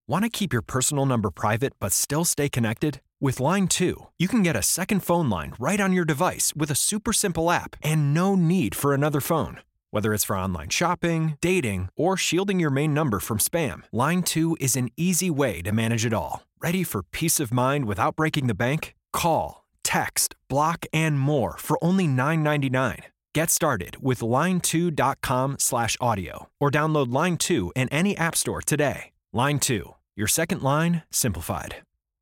Want to keep your personal number private but still stay connected? With Line 2, you can get a second phone line right on your device with a super simple app and no need for another phone. Whether it's for online shopping, dating, or shielding your main number from spam, Line 2 is an easy way to manage it all. Ready for peace of mind without breaking the bank? Call, text, block, and more for only $9.99. Get started with line2.com/audio or download Line 2 in any app store today. Line 2, your second line simplified.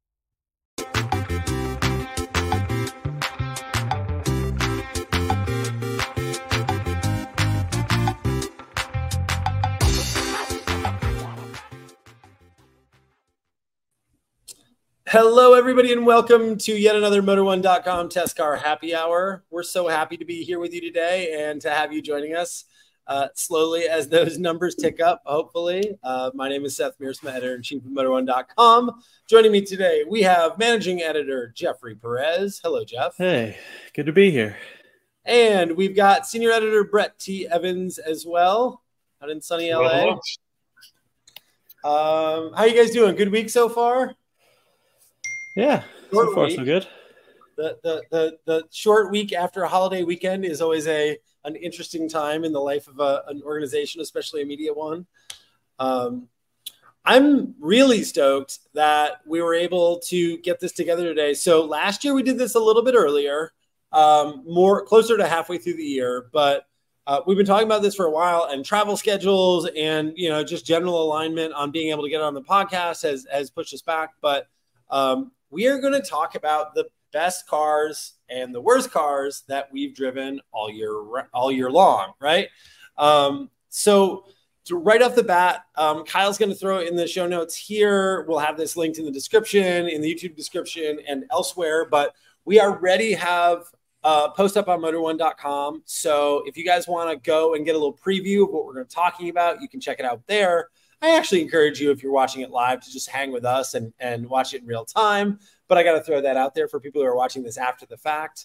Hello, everybody, and welcome to yet another Motor1.com Test Car Happy Hour. We're so happy to be here with you today and to have you joining us slowly as those numbers tick up, hopefully. My name is Seth Mearsma, editor-in-chief of Motor1.com. Joining me today, we have managing editor Jeffrey Perez. Hello, Jeff. Hey, good to be here. And we've got senior editor Brett T. Evans as well, out in sunny LA. How are you guys doing? Good week so far? Yeah, so far so good. The short week after a holiday weekend is always an interesting time in the life of an organization, especially a media one. I'm really stoked that we were able to get this together today. So last year we did this a little bit earlier, closer to halfway through the year, but we've been talking about this for a while, and travel schedules and just general alignment on being able to get on the podcast has pushed us back. But we are going to talk about the best cars and the worst cars that we've driven all year long, right? So right off the bat, Kyle's going to throw it in the show notes here. We'll have this linked in the description, in the YouTube description, and elsewhere. But we already have a post up on Motor1.com. So if you guys want to go and get a little preview of what we're going to be talking about, you can check it out there. I actually encourage you, if you're watching it live, to just hang with us and watch it in real time. But I got to throw that out there for people who are watching this after the fact.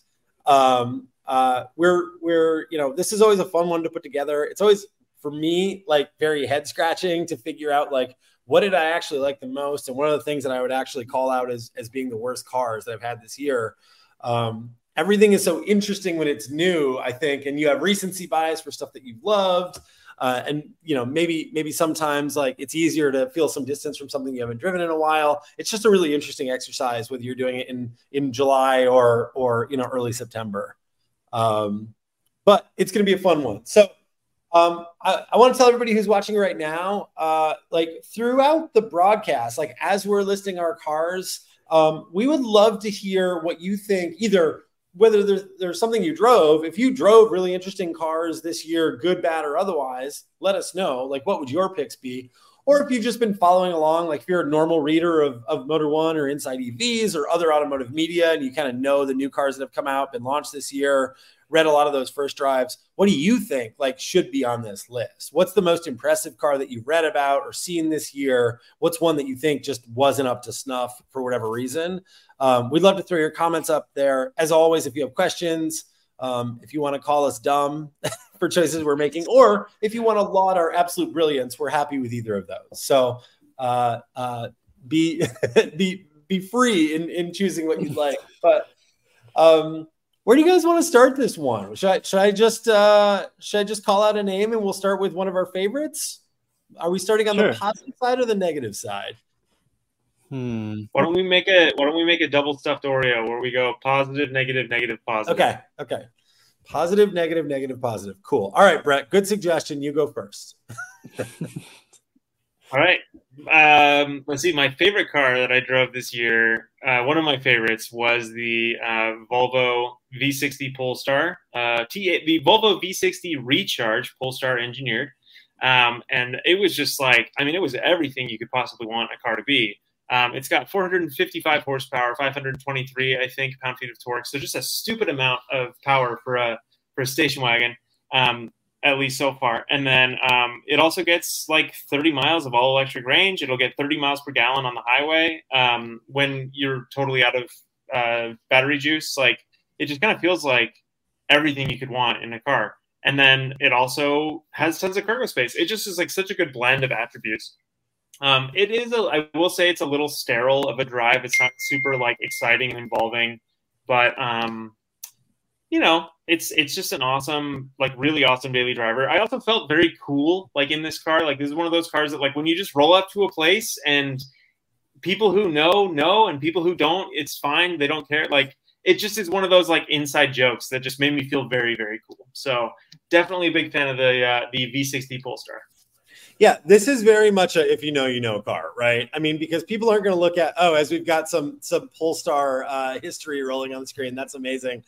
This is always a fun one to put together. It's always, for me, like very head scratching to figure out like, what did I actually like the most? And one of the things that I would actually call out as being the worst cars that I've had this year. Everything is so interesting when it's new, I think, and you have recency bias for stuff that you've loved. Maybe sometimes like it's easier to feel some distance from something you haven't driven in a while. It's just a really interesting exercise, whether you're doing it in July or early September. But it's going to be a fun one. So I want to tell everybody who's watching right now, throughout the broadcast, like as we're listing our cars, we would love to hear what you think, either whether there's something you drove. If you drove really interesting cars this year, good, bad, or otherwise, let us know. Like, what would your picks be? Or if you've just been following along, like if you're a normal reader of Motor1 or Inside EVs or other automotive media, and you kind of know the new cars that have come out, been launched this year, read a lot of those first drives, what do you think like should be on this list? What's the most impressive car that you've read about or seen this year? What's one that you think just wasn't up to snuff for whatever reason? We'd love to throw your comments up there. As always, if you have questions, if you want to call us dumb for choices we're making, or if you want to laud our absolute brilliance, we're happy with either of those. So be free in choosing what you'd like. But where do you guys want to start this one? Should I just call out a name and we'll start with one of our favorites? Are we starting on the positive side or the negative side? Why don't we make a double stuffed Oreo where we go positive, negative, negative, positive? Okay. Positive, negative, negative, positive. Cool. All right, Brett. Good suggestion. You go first. All right. Let's see. My favorite car that I drove this year, one of my favorites was the Volvo V60 Polestar. The Volvo V60 Recharge Polestar engineered. And it was just like, it was everything you could possibly want a car to be. It's got 455 horsepower, 523, I think, pound-feet of torque. So just a stupid amount of power for a station wagon, at least so far. And then it also gets like 30 miles of all-electric range. It'll get 30 miles per gallon on the highway when you're totally out of battery juice. Like, it just kind of feels like everything you could want in a car. And then it also has tons of cargo space. It just is like such a good blend of attributes. It is I will say it's a little sterile of a drive. It's not super like exciting and involving, but you know, it's just an awesome, like really awesome daily driver. I also felt very cool like in this car. Like this is one of those cars that like when you just roll up to a place and people who know and people who don't, it's fine. They don't care. Like it just is one of those like inside jokes that just made me feel very, very cool. So definitely a big fan of the V60 Polestar. Yeah, this is very much a if you know, you know car, right? I mean, because people aren't going to look at, oh, as we've got some Polestar history rolling on the screen. That's amazing.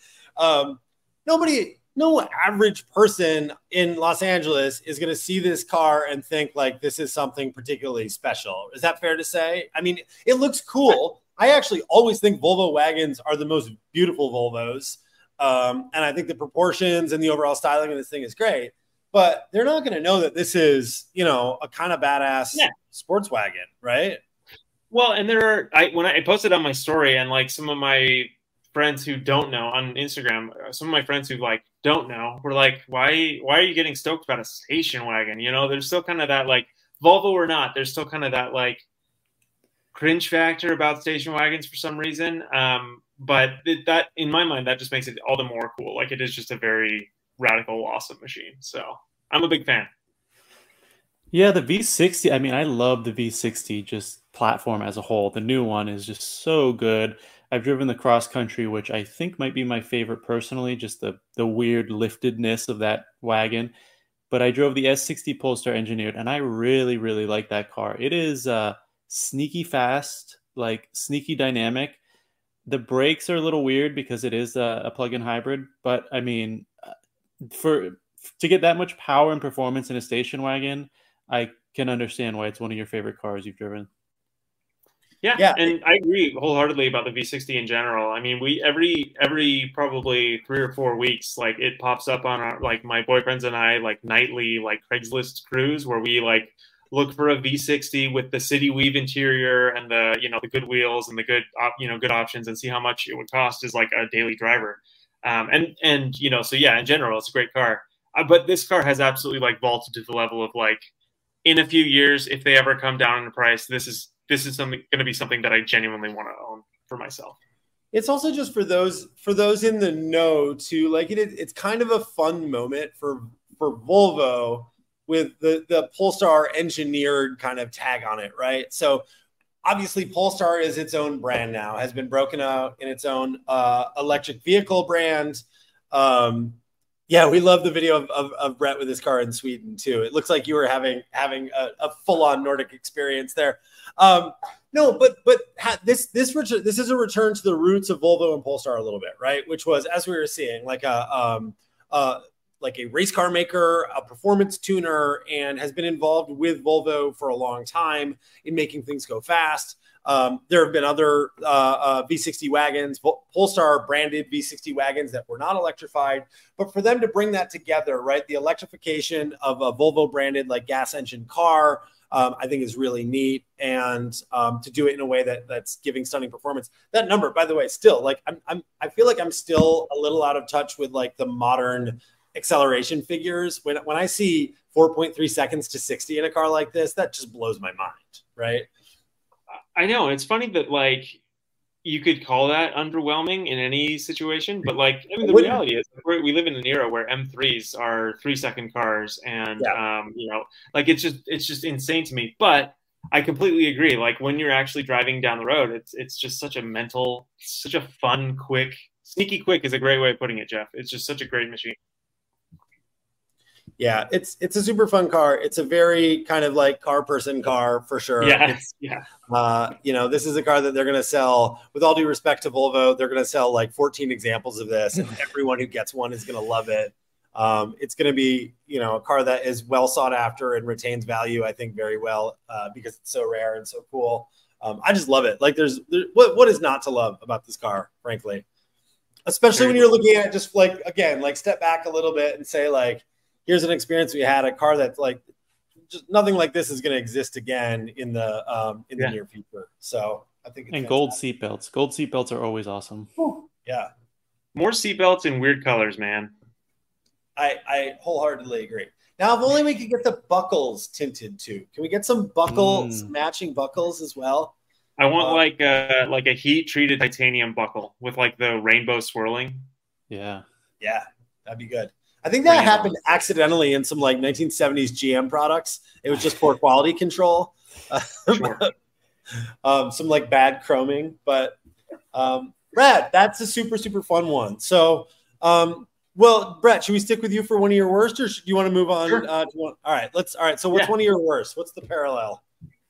No average person in Los Angeles is going to see this car and think like this is something particularly special. Is that fair to say? I mean, it looks cool. I actually always think Volvo wagons are the most beautiful Volvos. And I think the proportions and the overall styling of this thing is great. But they're not going to know that this is, you know, a kind of badass sports wagon, right? Well, and when I posted on my story, and like some of my friends who don't know on Instagram, some of my friends who like don't know were like, why are you getting stoked about a station wagon? You know, there's still kind of that like Volvo or not, there's still kind of that like cringe factor about station wagons for some reason. But that in my mind, that just makes it all the more cool. Like it is just a very radical, awesome machine. So I'm a big fan. Yeah, the V60. I mean, I love the V60 just platform as a whole. The new one is just so good. I've driven the Cross Country, which I think might be my favorite personally, just the weird liftedness of that wagon. But I drove the S60 Polestar engineered, and I really, really like that car. It is sneaky fast, like sneaky dynamic. The brakes are a little weird because it is a plug-in hybrid, but I mean, to get that much power and performance in a station wagon, I can understand why it's one of your favorite cars you've driven. Yeah, and I agree wholeheartedly about the V60 in general. I mean, we every probably 3 or 4 weeks, like it pops up on our like my boyfriends and I like nightly like Craigslist cruise where we like look for a V60 with the City Weave interior and the the good wheels and the good good options and see how much it would cost as like a daily driver. And so yeah, in general, it's a great car. But this car has absolutely like vaulted to the level of like in a few years, if they ever come down in price, this is something going to be something that I genuinely want to own for myself. It's also just for those in the know too. Like it's kind of a fun moment for Volvo with the Polestar engineered kind of tag on it, right? So obviously Polestar is its own brand now, has been broken out in its own electric vehicle brand. Yeah, we love the video of Brett with his car in Sweden too. It looks like you were having a full-on Nordic experience there. No, but this is a return to the roots of Volvo and Polestar a little bit, right? Which was, as we were seeing, like a race car maker, a performance tuner, and has been involved with Volvo for a long time in making things go fast. There have been other V60 wagons, Polestar branded V60 wagons that were not electrified, but for them to bring that together, right? The electrification of a Volvo branded like gas engine car, I think is really neat. And to do it in a way that's giving stunning performance. That number, by the way, still like I feel like I'm still a little out of touch with like the modern acceleration figures. When I see 4.3 seconds to 60 in a car like this, that just blows my mind, right? I know. It's funny that like you could call that underwhelming in any situation, but like I mean, the reality is we live in an era where M3s are 3-second cars, and like it's just insane to me. But I completely agree. Like when you're actually driving down the road, it's just such a fun, quick, sneaky quick is a great way of putting it, Jeff. It's just such a great machine. Yeah, it's a super fun car. It's a very kind of like car person car for sure. Yeah. This is a car that they're going to sell, with all due respect to Volvo, they're going to sell like 14 examples of this, and everyone who gets one is going to love it. It's going to be, a car that is well sought after and retains value, I think, very well because it's so rare and so cool. I just love it. Like what is not to love about this car, frankly, especially when you're looking at just like, again, like step back a little bit and say like, here's an experience we had, a car that's like just nothing like this is going to exist again in the near future. So I think it's gold seatbelts. Gold seatbelts are always awesome. Yeah. More seatbelts in weird colors, man. I wholeheartedly agree. Now, if only we could get the buckles tinted too. Can we get some matching buckles as well? I want like a heat treated titanium buckle with like the rainbow swirling. Yeah, that'd be good. I think that happened accidentally in some like 1970s GM products. It was just poor quality control, Sure. some like bad chroming. But Brad, that's a super fun one. So, well, Brett, should we stick with you for one of your worst, or do you want to move on? Sure. All right. So, what's one of your worst? What's the parallel?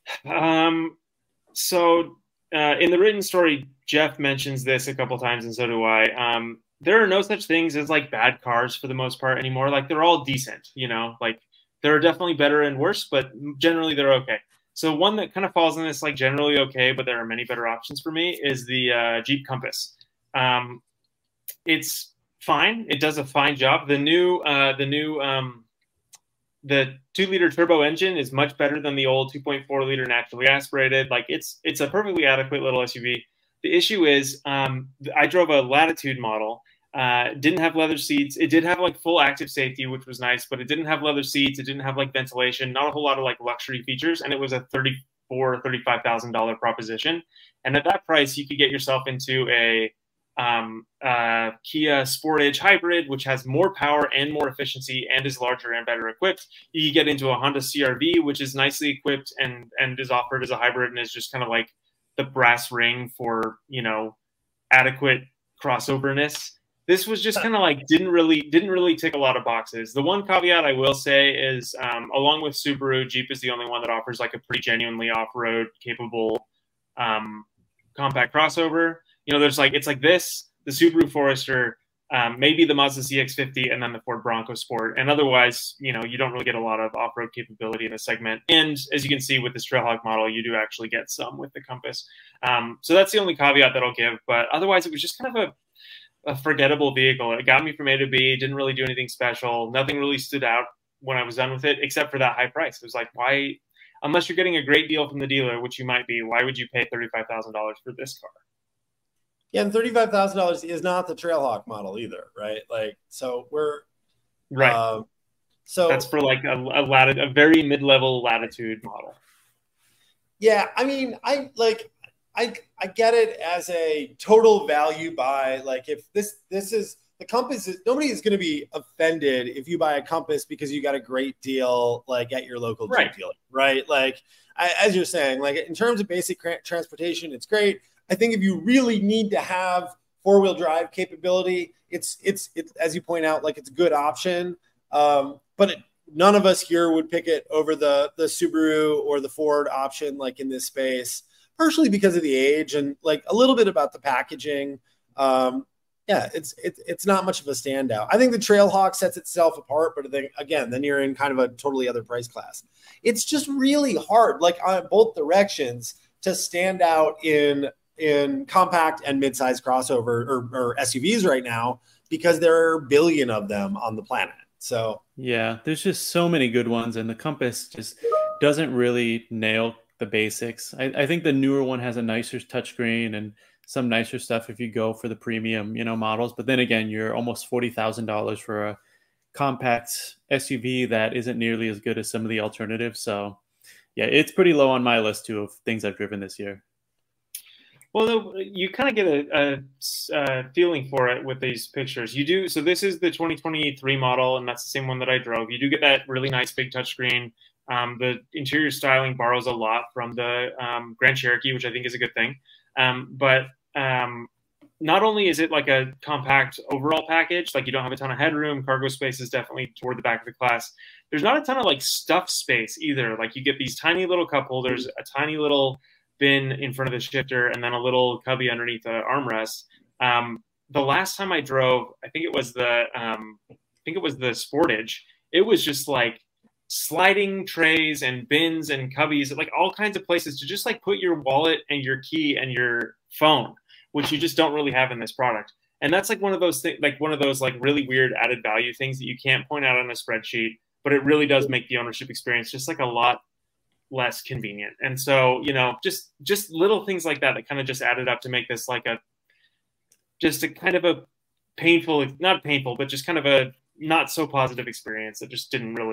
So in the written story, Jeff mentions this a couple times, and so do I. There are no such things as like bad cars for the most part anymore. Like they're all decent, you know. Like there are definitely better and worse, but generally they're okay. So one that kind of falls in this like generally okay, but there are many better options for me is the Jeep Compass. It's fine. It does a fine job. The 2-liter turbo engine is much better than the old 2.4-liter naturally aspirated. Like it's a perfectly adequate little SUV. The issue is I drove a Latitude model. Didn't have leather seats. It did have like full active safety, which was nice, but it didn't have leather seats. It didn't have like ventilation, not a whole lot of like luxury features. And it was a $35,000 proposition. And at that price, you could get yourself into a Kia Sportage hybrid, which has more power and more efficiency and is larger and better equipped. You get into a Honda CR-V, which is nicely equipped and is offered as a hybrid and is just kind of like the brass ring for, you know, adequate crossoverness. This was just kind of like didn't really tick a lot of boxes. The one caveat I will say is, along with Subaru, Jeep is the only one that offers like a pretty genuinely off-road capable compact crossover. You know, there's like it's like this, the Subaru Forester, maybe the Mazda CX-50, and then the Ford Bronco Sport. And otherwise, you know, you don't really get a lot of off-road capability in this segment. And as you can see with this Trailhawk model, you do actually get some with the Compass. So that's the only caveat that I'll give. But otherwise, it was just kind of a forgettable vehicle. It got me from A to B, didn't really do anything special. Nothing really stood out when I was done with it, except for that high price. It was like, why, unless you're getting a great deal from the dealer, which you might be, why would you pay $35,000 for this car? Yeah, and $35,000 is not the Trailhawk model either, right? Like, so we're right. So that's for like a very mid-level Latitude model. Yeah, I mean, I get it as a total value buy. Like, if this is the Compass, nobody is going to be offended if you buy a Compass because you got a great deal, like at your local Jeep dealer, right? Like, as you're saying, like in terms of basic transportation, it's great. I think if you really need to have four-wheel drive capability, it's as you point out, like it's a good option. But none of us here would pick it over the Subaru or the Ford option, like in this space, partially because of the age and like a little bit about the packaging. It's not much of a standout. I think the Trailhawk sets itself apart, but then you're in kind of a totally other price class. It's just really hard, like on both directions, to stand out in compact and mid-size crossover or SUVs right now, because there are a billion of them on the planet. So yeah, there's just so many good ones, and the Compass just doesn't really nail the basics. I think the newer one has a nicer touchscreen and some nicer stuff if you go for the premium, models. But then again, you're almost $40,000 for a compact SUV that isn't nearly as good as some of the alternatives. So yeah, it's pretty low on my list too of things I've driven this year. Well, you kind of get a feeling for it with these pictures. You do. So this is the 2023 model, and that's the same one that I drove. You do get that really nice big touchscreen. The interior styling borrows a lot from the Grand Cherokee, which I think is a good thing. But not only is it like a compact overall package, like you don't have a ton of headroom, cargo space is definitely toward the back of the class. There's not a ton of like stuff space either. Like you get these tiny little cup holders, a tiny little bin in front of the shifter, and then a little cubby underneath the armrest. The last time I drove, I think it was the Sportage. It was just like sliding trays and bins and cubbies, like all kinds of places to just like put your wallet and your key and your phone, which you just don't really have in this product. And that's like one of those things, like one of those like really weird added value things that you can't point out on a spreadsheet, but it really does make the ownership experience just like a lot less convenient. And so, just little things like that kind of just added up to make this like a kind of a painful, not painful, but just kind of a not so positive experience that just didn't really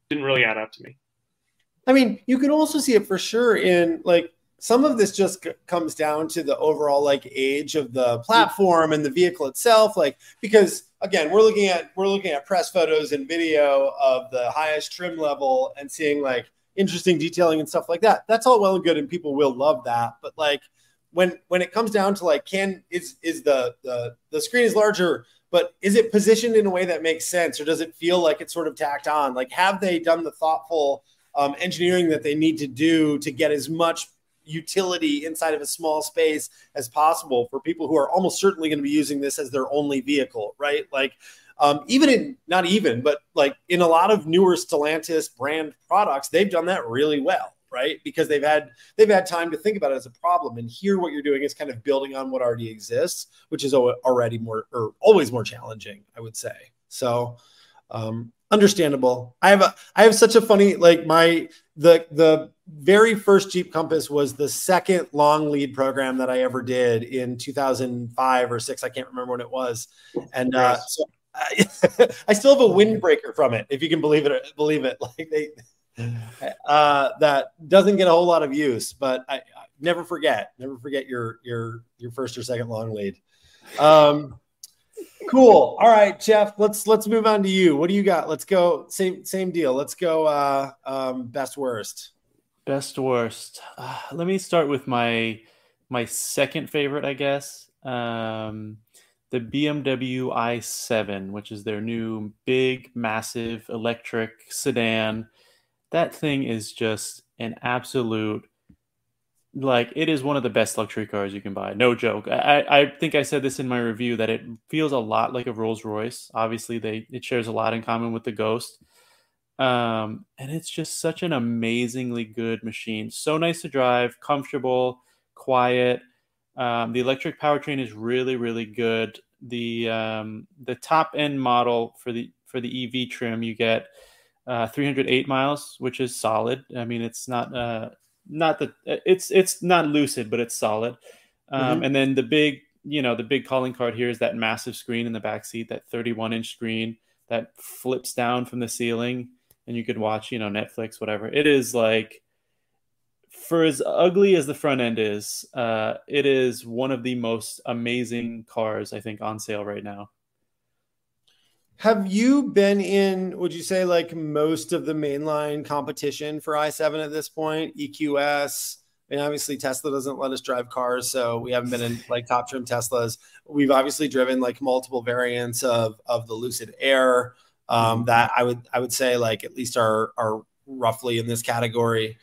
didn't really add up to me. I mean, you can also see it for sure in like some of this just comes down to the overall like age of the platform and the vehicle itself. Like, because again, we're looking at press photos and video of the highest trim level and seeing like interesting detailing and stuff like that. That's all well and good, and people will love that. But like when it comes down to like, is the screen is larger, but is it positioned in a way that makes sense, or does it feel like it's sort of tacked on? Like, have they done the thoughtful engineering that they need to do to get as much utility inside of a small space as possible for people who are almost certainly going to be using this as their only vehicle, right? Like, but like in a lot of newer Stellantis brand products, they've done that really well, right? Because they've had time to think about it as a problem. And here, what you're doing is kind of building on what already exists, which is already always more challenging, I would say. So, understandable. I have such a funny, like the very first Jeep Compass was the second long lead program that I ever did in 2005 or 6. I can't remember when it was. And so I still have a windbreaker from it, if you can believe it. Like that doesn't get a whole lot of use, but I never forget your first or second long lead. Cool. All right, Jeff, let's move on to you. What do you got? Let's go. Same deal. Let's go. Best worst. Best worst. Let me start with my second favorite, I guess. The BMW i7, which is their new big, massive electric sedan. That thing is just an absolute, like, it is one of the best luxury cars you can buy. No joke. I think I said this in my review that it feels a lot like a Rolls Royce. Obviously, it shares a lot in common with the Ghost. And it's just such an amazingly good machine. So nice to drive, comfortable, quiet. The electric powertrain is really, really good. The top end model for the EV trim, you get 308 miles, which is solid. I mean, it's not lucid, but it's solid. And then the big calling card here is that massive screen in the back seat, that 31-inch screen that flips down from the ceiling, and you could watch, Netflix, whatever. It is like, for as ugly as the front end is, it is one of the most amazing cars, I think, on sale right now. Have you been in, would you say, like most of the mainline competition for i7 at this point? EQS, I mean, obviously Tesla doesn't let us drive cars, so we haven't been in like top trim Teslas. We've obviously driven like multiple variants of the Lucid Air that I would say like at least are roughly in this category.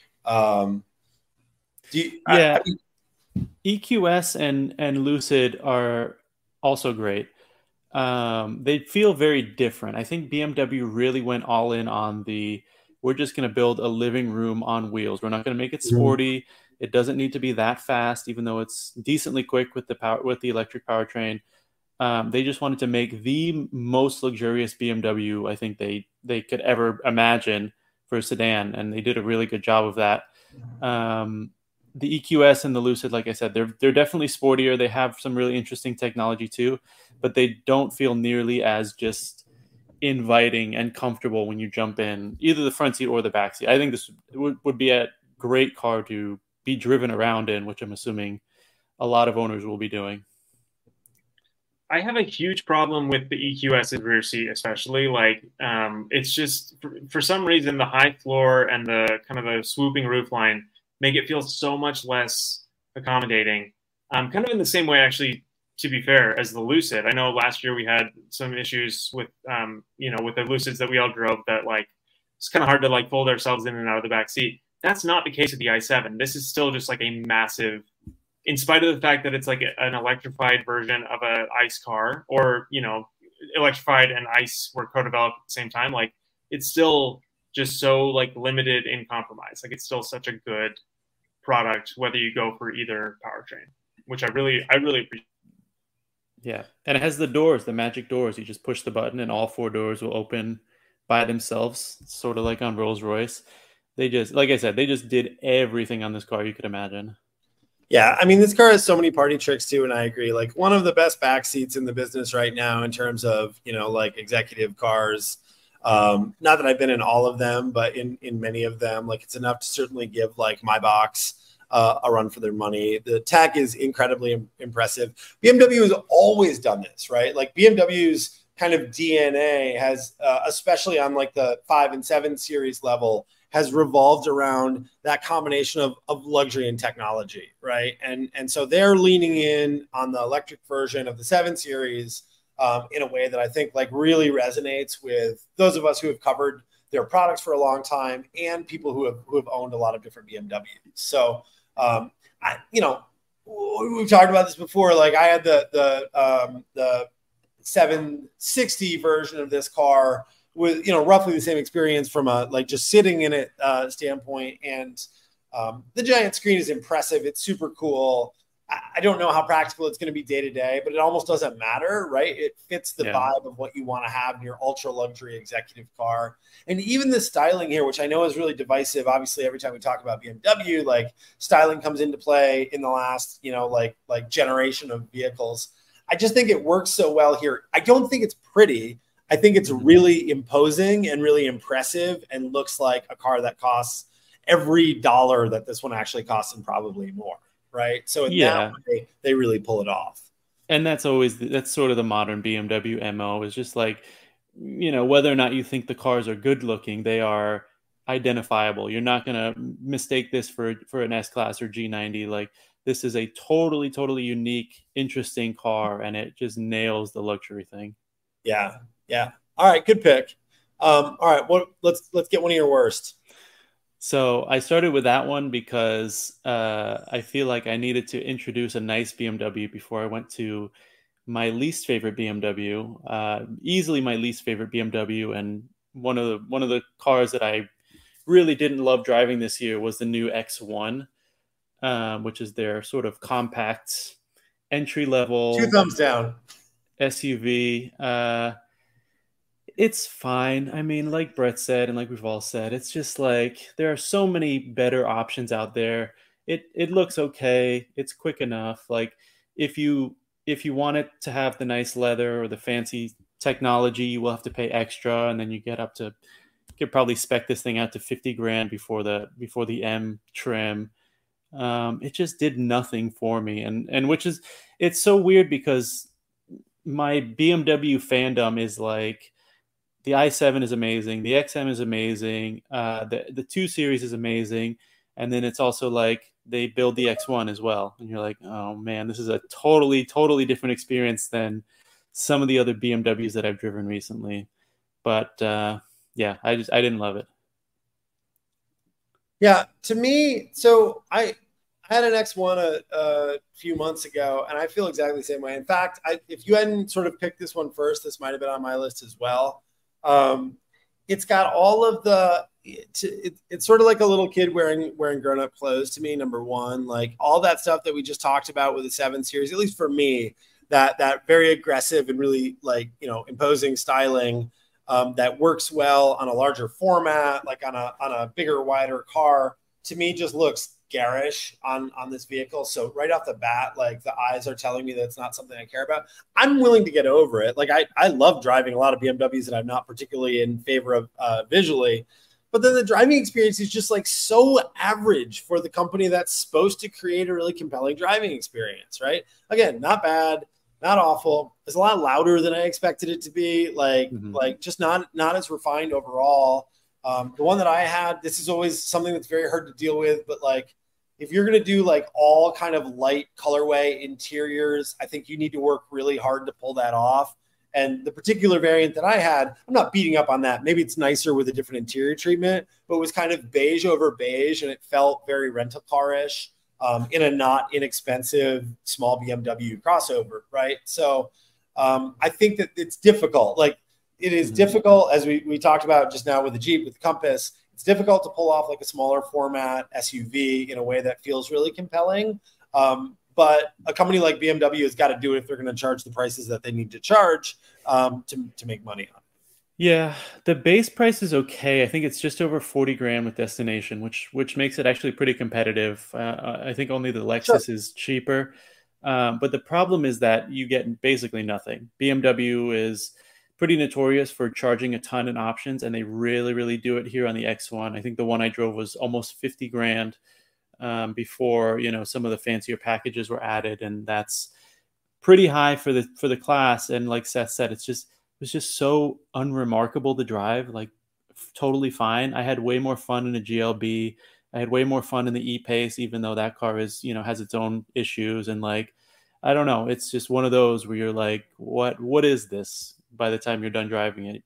EQS and Lucid are also great. They feel very different. I think BMW really went all in on we're just going to build a living room on wheels. We're not going to make it sporty. It doesn't need to be that fast, even though it's decently quick with the electric powertrain. They just wanted to make the most luxurious BMW I think they could ever imagine for a sedan, and they did a really good job of that. The EQS and the Lucid, like I said, they're definitely sportier. They have some really interesting technology too, but they don't feel nearly as just inviting and comfortable when you jump in, either the front seat or the back seat. I think this would be a great car to be driven around in, which I'm assuming a lot of owners will be doing. I have a huge problem with the EQS's rear seat, especially. Like, it's just for some reason the high floor and the kind of the swooping roofline make it feel so much less accommodating. Kind of in the same way, actually, to be fair, as the Lucid. I know last year we had some issues with, with the Lucids that we all drove that, like, it's kind of hard to, like, fold ourselves in and out of the back seat. That's not the case with the i7. This is still just, like, a massive, in spite of the fact that it's, like, an electrified version of an ICE car, or, electrified and ICE were co-developed at the same time, like, it's still just so, like, limited in compromise. Like, it's still such a good product, whether you go for either powertrain, which I really appreciate. Yeah, and it has the magic doors. You just push the button and all 4 doors will open by themselves, sort of like on Rolls-Royce. They just, like I said, they just did everything on this car you could imagine. Yeah, I mean, this car has so many party tricks too, and I agree. Like, one of the best back seats in the business right now in terms of, like, executive cars. Not that I've been in all of them, but in many of them, like it's enough to certainly give like my box a run for their money. The tech is incredibly impressive. BMW has always done this, right? Like BMW's kind of DNA has, especially on like the 5 and 7 series level, has revolved around that combination of luxury and technology, right? And so they're leaning in on the electric version of the 7 series in a way that I think like really resonates with those of us who have covered their products for a long time and people who have owned a lot of different BMWs. So we've talked about this before. Like I had the 760 version of this car with, roughly the same experience from a, like just sitting in it standpoint. And the giant screen is impressive. It's super cool. I don't know how practical it's going to be day to day, but it almost doesn't matter, right? It fits the vibe of what you want to have in your ultra luxury executive car. And even the styling here, which I know is really divisive. Obviously, every time we talk about BMW, like styling comes into play in the last, like generation of vehicles. I just think it works so well here. I don't think it's pretty. I think it's really imposing and really impressive and looks like a car that costs every dollar that this one actually costs and probably more. Right. So in that way, they really pull it off. And that's sort of the modern BMW MO is just like, whether or not you think the cars are good looking, they are identifiable. You're not going to mistake this for an S-Class or G90. Like this is a totally, totally unique, interesting car. And it just nails the luxury thing. Yeah. Yeah. All right. Good pick. All right. Well, let's get one of your worst. So I started with that one because I feel like I needed to introduce a nice BMW before I went to my least favorite BMW, easily my least favorite BMW, and one of the cars that I really didn't love driving this year was the new X1, which is their sort of compact entry level 2 thumbs down SUV. It's fine. I mean, like Brett said, and like we've all said, it's just like there are so many better options out there. It looks okay. It's quick enough. Like if you want it to have the nice leather or the fancy technology, you will have to pay extra, and then you could probably spec this thing out to $50,000 before the M trim. It just did nothing for me, and it's so weird because my BMW fandom is like, the i7 is amazing. The XM is amazing. The 2 Series is amazing. And then it's also like they build the X1 as well. And you're like, oh man, this is a totally, totally different experience than some of the other BMWs that I've driven recently. But I didn't love it. Yeah, to me, so I had an X1 a few months ago, and I feel exactly the same way. In fact, if you hadn't sort of picked this one first, this might have been on my list as well. It's got all of it's sort of like a little kid wearing grown-up clothes to me. Number one, like all that stuff that we just talked about with the 7 Series, at least for me, that very aggressive and really like, imposing styling that works well on a larger format, like on a bigger, wider car, to me just looks garish on this vehicle. So right off the bat, like the eyes are telling me that's not something I care about. I'm willing to get over it. Like I love driving a lot of BMWs that I'm not particularly in favor of visually, but then the driving experience is just like so average for the company that's supposed to create a really compelling driving experience, right? Again, not bad, not awful. It's a lot louder than I expected it to be. Like just not as refined overall. The one that I had, this is always something that's very hard to deal with, but like, if you're going to do like all kind of light colorway interiors, I think you need to work really hard to pull that off. And the particular variant that I had, I'm not beating up on that. Maybe it's nicer with a different interior treatment, but it was kind of beige over beige, and it felt very rental car-ish in a not inexpensive small BMW crossover, right? So I think that it's difficult. Like it is difficult, as we talked about just now with the Jeep, with the Compass. It's difficult to pull off like a smaller format SUV in a way that feels really compelling. But a company like BMW has got to do it if they're going to charge the prices that they need to charge to make money on. Yeah, the base price is okay. I think it's just over $40,000 with Destination, which makes it actually pretty competitive. I think only the Lexus is cheaper. But the problem is that you get basically nothing. BMW is pretty notorious for charging a ton in options, and they really, really do it here on the X1. I think the one I drove was almost 50 grand before, some of the fancier packages were added, and that's pretty high for the class. And like Seth said, it was just so unremarkable to drive, like totally fine. I had way more fun in a GLB. I had way more fun in the E-Pace, even though that car is, has its own issues. And like, I don't know, it's just one of those where you're like, what is this by the time you're done driving it?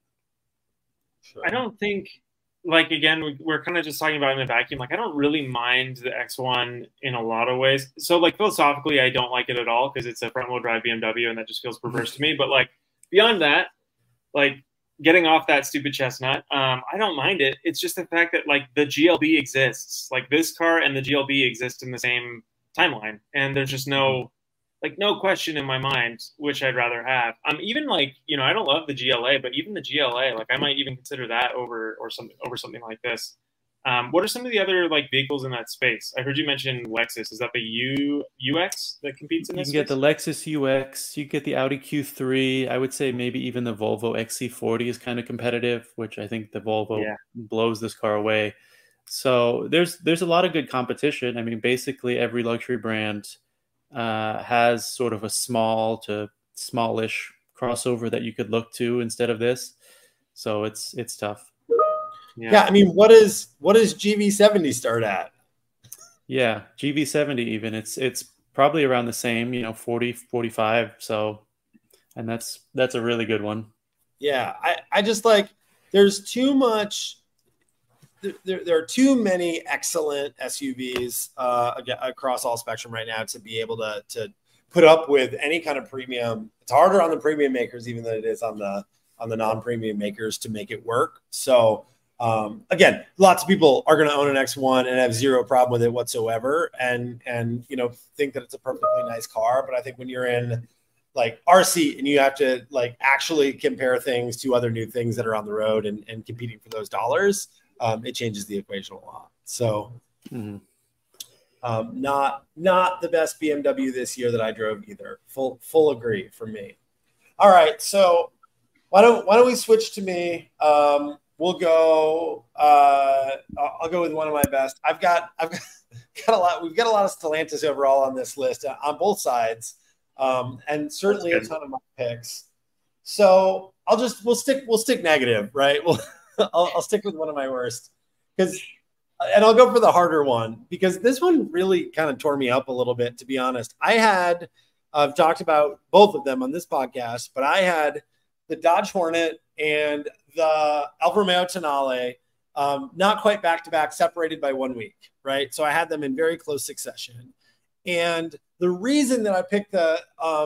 Sure. I don't think, like, again, we're kind of just talking about it in a vacuum. Like, I don't really mind the X1 in a lot of ways. So, like, philosophically, I don't like it at all because it's a front-wheel drive BMW, and that just feels perverse to me. But, like, beyond that, like, getting off that stupid chestnut, I don't mind it. It's just the fact that, like, the GLB exists. Like, this car and the GLB exist in the same timeline, and there's just no question in my mind which I'd rather have. Even like, I don't love the GLA, but even the GLA, like, I might even consider that over something like this. What are some of the other like vehicles in that space? I heard you mention Lexus. Is that the UX that competes in this? You can get the Lexus UX. You get the Audi Q3. I would say maybe even the Volvo XC40 is kind of competitive, which I think the Volvo blows this car away. So there's a lot of good competition. I mean, basically every luxury brand has sort of a small to smallish crossover that you could look to instead of this. So it's tough. Yeah. I mean, what does GV70 start at? Yeah. GV70 even it's probably around the same, 40, 45. So, and that's a really good one. Yeah. I just like, there's too much. There are too many excellent SUVs across all spectrum right now to be able to put up with any kind of premium. It's harder on the premium makers, even than it is on the non-premium makers to make it work. So again, lots of people are going to own an X1 and have zero problem with it whatsoever, and think that it's a perfectly nice car. But I think when you're in like our seat and you have to like actually compare things to other new things that are on the road and competing for those dollars, it changes the equation a lot. So not the best BMW this year that I drove either. Full agree for me. All right. So why don't we switch to me? We'll go, I'll go with one of my best. I've got a lot. We've got a lot of Stellantis overall on this list on both sides. And certainly a ton of my picks. So we'll stick negative, right? I'll stick with one of my worst and I'll go for the harder one because this one really kind of tore me up a little bit, to be honest. I've talked about both of them on this podcast, but I had the Dodge Hornet and the Alfa Romeo Tonale, not quite back-to-back, separated by 1 week, right? So I had them in very close succession. And the reason that I picked the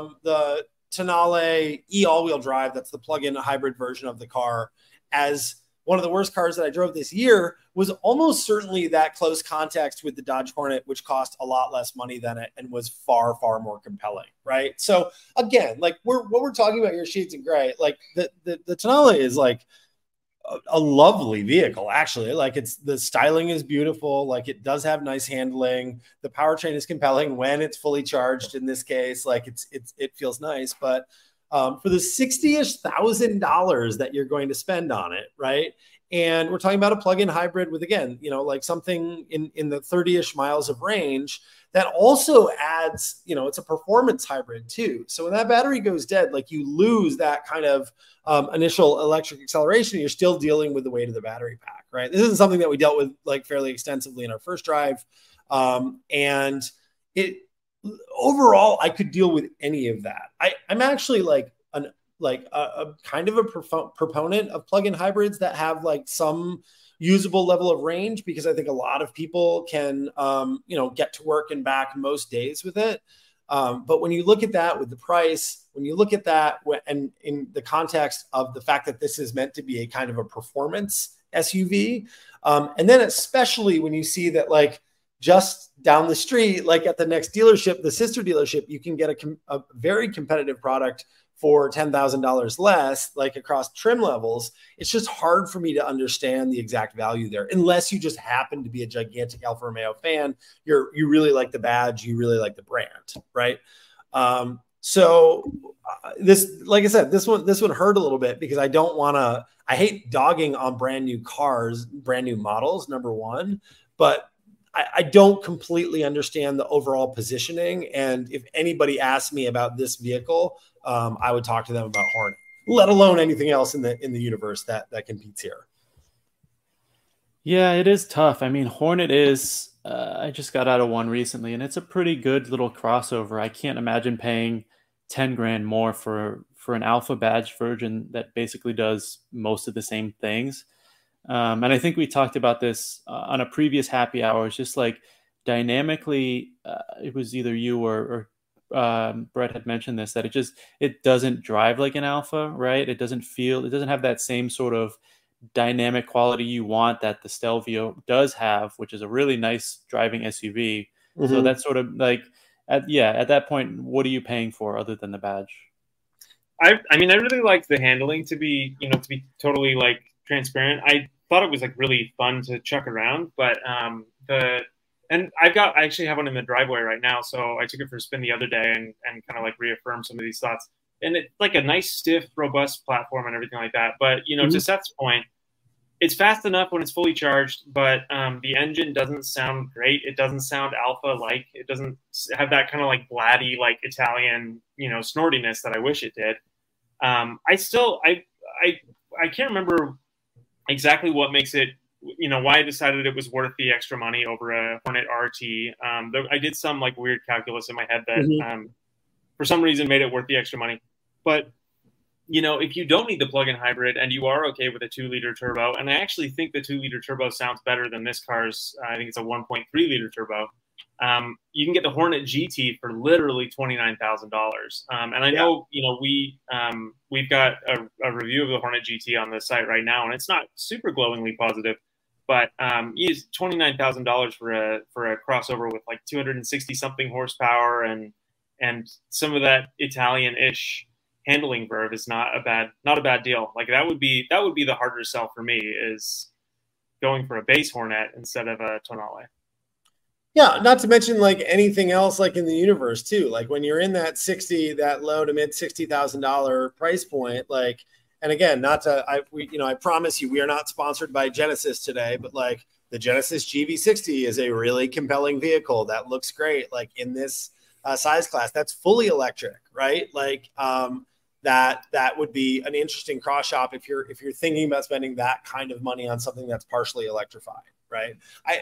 Tonale E all-wheel drive, that's the plug-in hybrid version of the car, as one of the worst cars that I drove this year was almost certainly that close context with the Dodge Hornet, which cost a lot less money than it and was far, far more compelling, right? So again, like what we're talking about here, shades of gray, like the Tonale is like a lovely vehicle, actually. Like the styling is beautiful. Like it does have nice handling. The powertrain is compelling when it's fully charged. In this case, like it feels nice, but for the $60,000 that you're going to spend on it, right? And we're talking about a plug-in hybrid with, again, like something in the 30-ish miles of range that also adds, it's a performance hybrid too. So when that battery goes dead, like you lose that kind of initial electric acceleration. You're still dealing with the weight of the battery pack, right? This isn't something that we dealt with like fairly extensively in our first drive. And overall, I could deal with any of that. I'm actually like a kind of a proponent of plug-in hybrids that have like some usable level of range, because I think a lot of people can, get to work and back most days with it. But when you look at that with the price, when you look at that and in the context of the fact that this is meant to be a kind of a performance SUV, and then especially when you see that like just down the street, like at the next dealership, the sister dealership, you can get a very competitive product for $10,000 less, like across trim levels. It's just hard for me to understand the exact value there, unless you just happen to be a gigantic Alfa Romeo fan. You really like the badge, you really like the brand, right? So this, like I said, this one hurt a little bit because I don't want to. I hate dogging on brand new cars, brand new models. Number one, but I don't completely understand the overall positioning. And if anybody asked me about this vehicle, I would talk to them about Hornet, let alone anything else in the universe that competes here. Yeah, it is tough. I mean, Hornet is. I just got out of one recently, and it's a pretty good little crossover. I can't imagine paying 10 grand more for an alpha badge version that basically does most of the same things. And I think we talked about this on a previous happy hour. It's just like dynamically, it was either you or Brett had mentioned this, that it doesn't drive like an alpha, right? It doesn't have that same sort of dynamic quality you want that the Stelvio does have, which is a really nice driving SUV. Mm-hmm. So that's sort of like, at that point, what are you paying for other than the badge? I mean, I really liked the handling, to be totally like transparent. I thought it was like really fun to chuck around, but I actually have one in the driveway right now. So I took it for a spin the other day and kind of like reaffirmed some of these thoughts. And it's like a nice, stiff, robust platform and everything like that. But, mm-hmm. To Seth's point, it's fast enough when it's fully charged, but the engine doesn't sound great. It doesn't sound alpha-like. It doesn't have that kind of like blatty, like Italian, snortiness that I wish it did. I can't remember exactly what makes it, why I decided it was worth the extra money over a Hornet RT. I did some like weird calculus in my head that mm-hmm. For some reason made it worth the extra money. But, if you don't need the plug-in hybrid and you are okay with a 2-liter turbo, and I actually think the 2-liter turbo sounds better than this car's, I think it's a 1.3-liter turbo, you can get the Hornet GT for literally $29,000. And I know, we've got a review of the Hornet GT on the site right now, and it's not super glowingly positive, but use $29,000 for a crossover with like 260-something horsepower and some of that Italian-ish handling verve is not a bad deal. Like that would be the harder sell for me, is going for a base Hornet instead of a Tonale. Yeah, not to mention like anything else like in the universe too. Like when you're in that low to mid $60,000 price point, like, and again, I promise you, we are not sponsored by Genesis today, but like the Genesis GV60 is a really compelling vehicle that looks great. Like in this size class, that's fully electric, right? Like that would be an interesting cross shop if you're thinking about spending that kind of money on something that's partially electrified, right?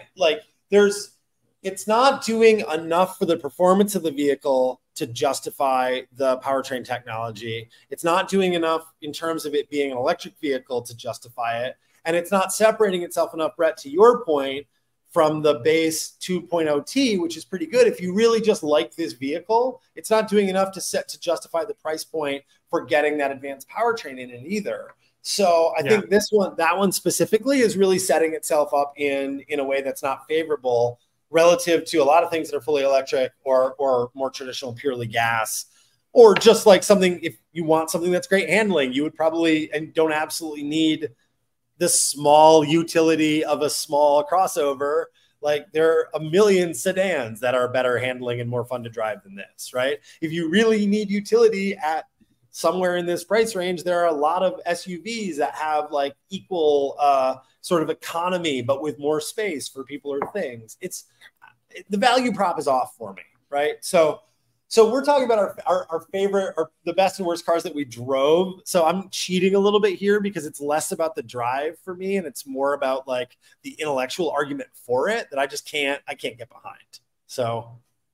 It's not doing enough for the performance of the vehicle to justify the powertrain technology. It's not doing enough in terms of it being an electric vehicle to justify it. And it's not separating itself enough, Brett, to your point, from the base 2.0T, which is pretty good. If you really just like this vehicle, it's not doing enough to justify the price point for getting that advanced powertrain in it either. So I think that one specifically is really setting itself up in a way that's not favorable relative to a lot of things that are fully electric or more traditional, purely gas, or just like something, if you want something that's great handling, you would probably, and don't absolutely need the small utility of a small crossover. Like there are a million sedans that are better handling and more fun to drive than this, right? If you really need utility at somewhere in this price range, there are a lot of SUVs that have like equal sort of economy, but with more space for people or things. The value prop is off for me, right? So we're talking about our favorite, or the best and worst cars that we drove. So I'm cheating a little bit here because it's less about the drive for me, and it's more about like the intellectual argument for it that I can't get behind. So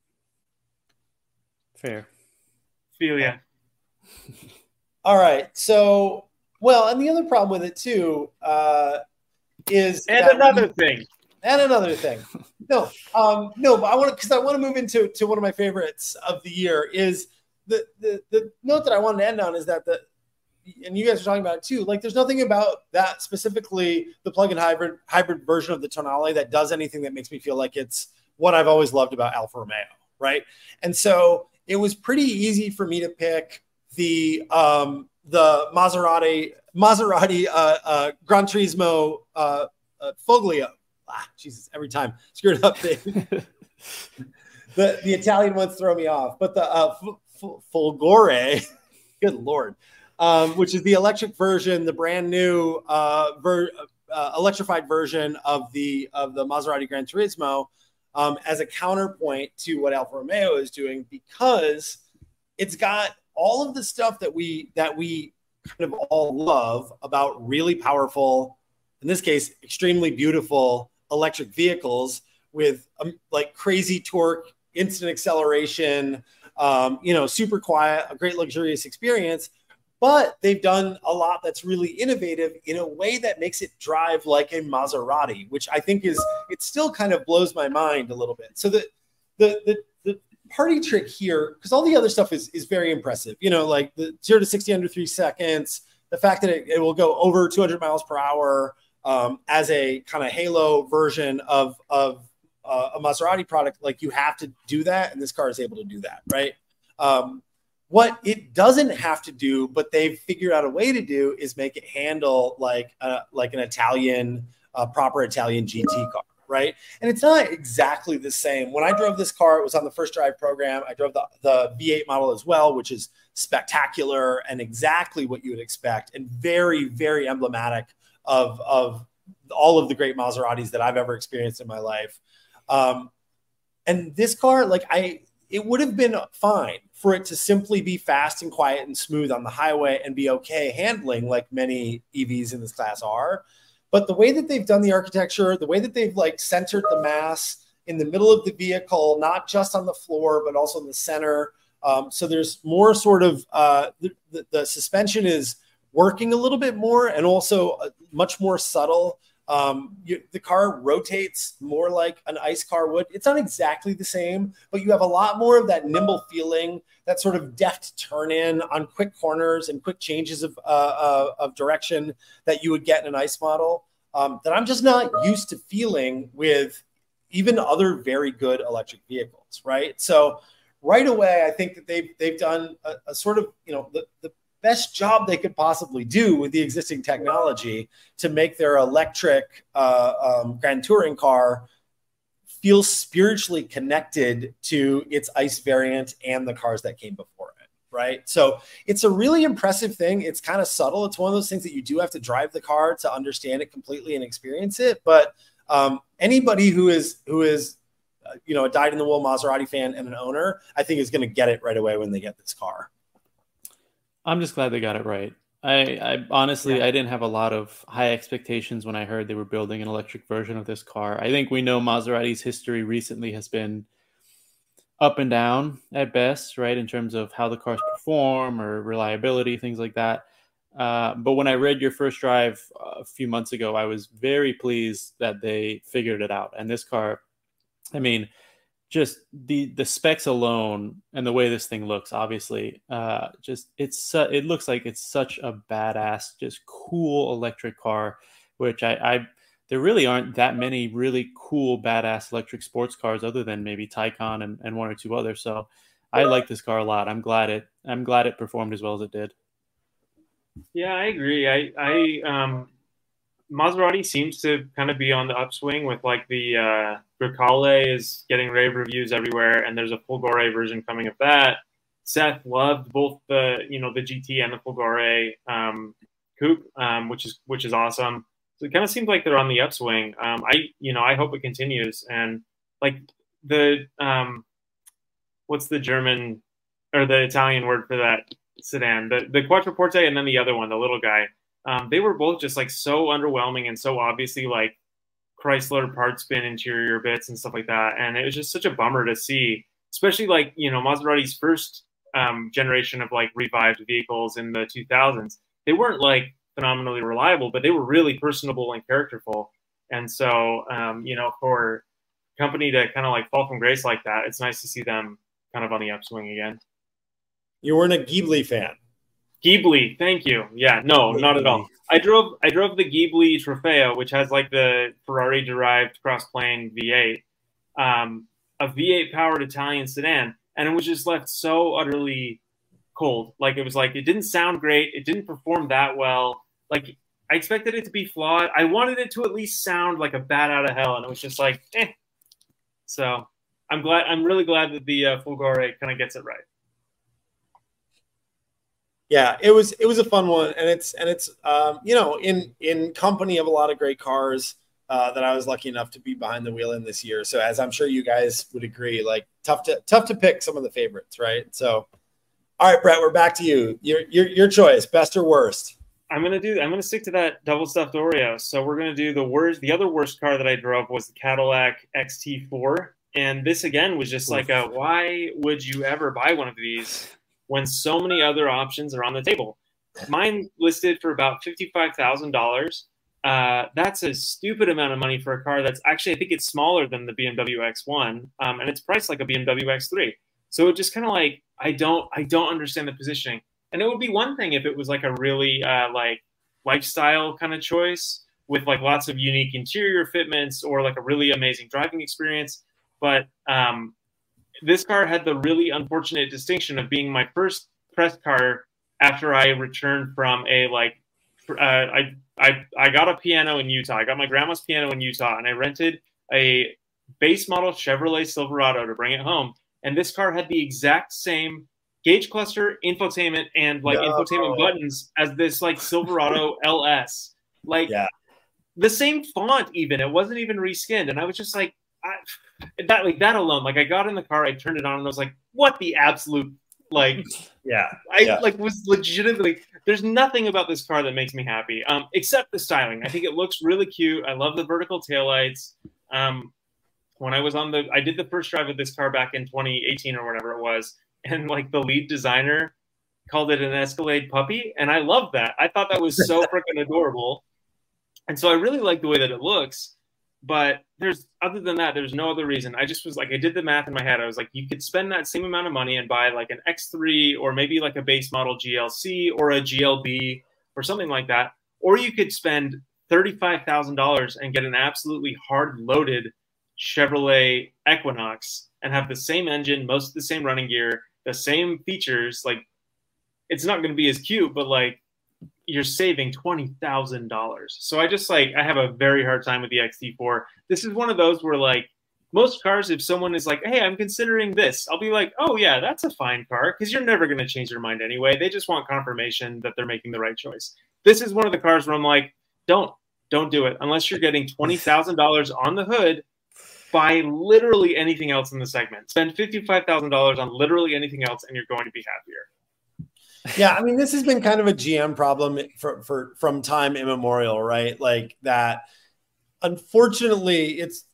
fair. Feel ya. All right. So, well, and the other problem with it too is another thing. No, but I want to move into one of my favorites of the year. Is the note that I wanted to end on is that and you guys are talking about it too. Like, there's nothing about that, specifically the plug-in hybrid version of the Tonale, that does anything that makes me feel like it's what I've always loved about Alfa Romeo, right? And so it was pretty easy for me to pick the Maserati Gran Turismo Foglio. Jesus, every time screwed up. The Italian ones throw me off, but the Folgore, good Lord, which is the electric version, the brand new electrified version of the Maserati Gran Turismo, as a counterpoint to what Alfa Romeo is doing, because it's got all of the stuff that we kind of all love about really powerful, in this case, extremely beautiful electric vehicles with like crazy torque, instant acceleration, super quiet, a great luxurious experience. But they've done a lot that's really innovative in a way that makes it drive like a Maserati, which I think it still kind of blows my mind a little bit. So the party trick here, because all the other stuff is very impressive, like the 0 to 60 under 3 seconds, the fact that it will go over 200 miles per hour as a kind of halo version of a Maserati product. Like, you have to do that, and this car is able to do that, right? What it doesn't have to do, but they've figured out a way to do, is make it handle like an Italian, proper Italian GT car, right? And it's not exactly the same. When I drove this car, it was on the First Drive program. I drove the V8 model as well, which is spectacular and exactly what you would expect, and very, very emblematic of all of the great Maseratis that I've ever experienced in my life. And this car, it would have been fine for it to simply be fast and quiet and smooth on the highway and be okay handling, like many EVs in this class are. But the way that they've done the architecture, the way that they've centered the mass in the middle of the vehicle, not just on the floor, but also in the center. So there's more sort of, the suspension is working a little bit more, and also much more subtle. The car rotates more like an ICE car would. It's not exactly the same, but you have a lot more of that nimble feeling, that sort of deft turn in on quick corners and quick changes of direction that you would get in an ICE model, that I'm just not used to feeling with even other very good electric vehicles, right? So right away, I think that they've done a sort of, the best job they could possibly do with the existing technology to make their electric Grand Touring car feel spiritually connected to its ICE variant and the cars that came before it, right? So it's a really impressive thing. It's kind of subtle. It's one of those things that you do have to drive the car to understand it completely and experience it. But anybody who is a dyed-in-the-wool Maserati fan and an owner, I think is going to get it right away when they get this car. I'm just glad they got it right. I honestly, I didn't have a lot of high expectations when I heard they were building an electric version of this car. I think we know Maserati's history recently has been up and down at best, right, in terms of how the cars perform or reliability, things like that. But when I read your First Drive a few months ago, I was very pleased that they figured it out. And this car, I mean, just the specs alone and the way this thing looks, obviously, it looks like it's such a badass, just cool electric car, which there really aren't that many really cool, badass electric sports cars other than maybe Taycan and one or two others. So I like this car a lot. I'm glad it performed as well as it did. Yeah, I agree. Maserati seems to kind of be on the upswing with the Grecale is getting rave reviews everywhere, and there's a Folgore version coming of that. Seth loved both the GT and the Folgore coupe, which is awesome. So it kind of seems like they're on the upswing. I hope it continues. And what's the German or the Italian word for that sedan? The Quattroporte, and then the other one, the little guy. They were both just so underwhelming and so obviously Chrysler part spin interior bits and stuff like that. And it was just such a bummer to see, especially Maserati's first generation of revived vehicles in the 2000s. They weren't phenomenally reliable, but they were really personable and characterful. And so, for a company to kind of fall from grace like that, it's nice to see them kind of on the upswing again. You weren't a Ghibli fan. Ghibli, thank you. Yeah, no, not at all. I drove the Ghibli Trofeo, which has the Ferrari-derived cross-plane V8, a V8 powered Italian sedan, and it was just left so utterly cold. It didn't sound great, it didn't perform that well. I expected it to be flawed. I wanted it to at least sound like a bat out of hell, and it was just eh. So I'm really glad that the Folgore kind of gets it right. Yeah, it was a fun one, and it's you know, in company of a lot of great cars that I was lucky enough to be behind the wheel in this year. So as I'm sure you guys would agree, like tough to pick some of the favorites, right? So all right, Brett, we're back to you. Your choice, best or worst. I'm gonna stick to that double stuffed Oreo. So we're gonna do the worst. The other worst car that I drove was the Cadillac XT4, and this again was just like a why would you ever buy one of these when so many other options are on the table? Mine listed for about $55,000. That's a stupid amount of money for a car that's actually, I think it's smaller than the BMW X1, and it's priced like a BMW X3. So it just kind of like I don't understand the positioning. And it would be one thing if it was like a really like lifestyle kind of choice with like lots of unique interior fitments or like a really amazing driving experience. But this car had the really unfortunate distinction of being my first press car after I returned from a like I got a piano in Utah. I got my grandma's piano in Utah, and I rented a base model Chevrolet Silverado to bring it home. And this car had the exact same gauge cluster, infotainment, and like infotainment buttons as this like Silverado LS. Like the same font even. It wasn't even reskinned. And I was just like, that alone, like I got in the car, I turned it on, and I was like, what the absolute like like was legitimately, there's nothing about this car that makes me happy except the styling. I think it looks really cute. I love the vertical taillights. When I did the first drive of this car back in 2018 or whatever it was, and like the lead designer called it an Escalade puppy, and I loved that. I thought that was so freaking adorable, and so I really like the way that it looks. But other than that, there's no other reason. I just was like, I did the math in my head. I was like, you could spend that same amount of money and buy like an X3 or maybe like a base model GLC or a GLB or something like that. Or you could spend $35,000 and get an absolutely hard loaded Chevrolet Equinox and have the same engine, most of the same running gear, the same features. Like, it's not going to be as cute, but like, you're saving $20,000. So I have a very hard time with the XT4. This is one of those where like most cars, if someone is like, hey, I'm considering this, I'll be like, oh yeah, that's a fine car, because you're never going to change their mind anyway. They just want confirmation that they're making the right choice. This is one of the cars where I'm like, don't do it unless you're getting $20,000 on the hood. Buy literally anything else in the segment. Spend $55,000 on literally anything else, and you're going to be happier. Yeah, I mean, this has been kind of a GM problem from time immemorial, right? Like that. Unfortunately, it's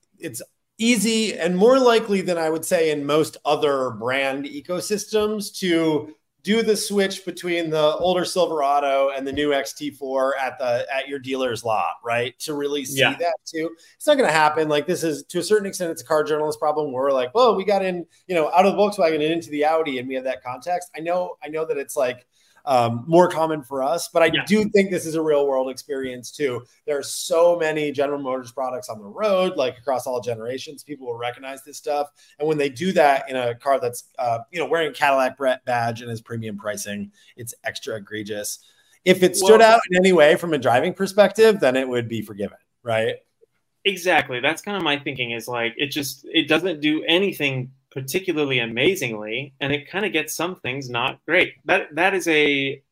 easy and more likely than I would say in most other brand ecosystems to do the switch between the older Silverado and the new XT4 at your dealer's lot, right? To really see that too. It's not going to happen. Like, this is, to a certain extent, it's a car journalist problem. Where we're like, well, we got in, out of the Volkswagen and into the Audi, and we have that context. I know that it's like more common for us, but I do think this is a real world experience too. There are so many General Motors products on the road, like across all generations. People will recognize this stuff. And when they do that in a car that's, wearing a Cadillac badge and is premium pricing, it's extra egregious. If it stood out in any way from a driving perspective, then it would be forgiven, right? Exactly. That's kind of my thinking, is like, it doesn't do anything particularly amazingly, and it kind of gets some things not great. That is a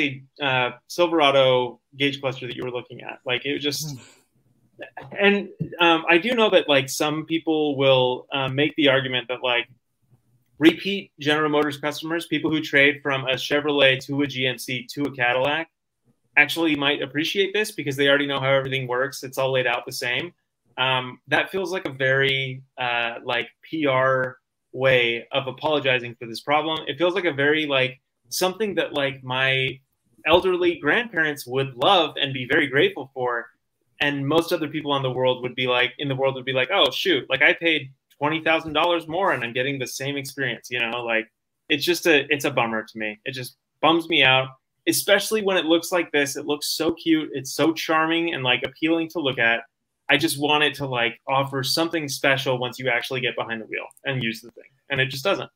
Silverado gauge cluster that you were looking at. Like, it just, and I do know that like some people will make the argument that like repeat General Motors customers, people who trade from a Chevrolet to a GMC to a Cadillac, actually might appreciate this because they already know how everything works. It's all laid out the same. That feels like a very like PR way of apologizing for this problem. It feels like a very like something that like my elderly grandparents would love and be very grateful for, and most other people in the world would be like, oh shoot, like I paid $20,000 more and I'm getting the same experience. Like, it's a bummer to me. It just bums me out, especially when it looks like this. It looks so cute, it's so charming and like appealing to look at. I just want it to like offer something special once you actually get behind the wheel and use the thing, and it just doesn't.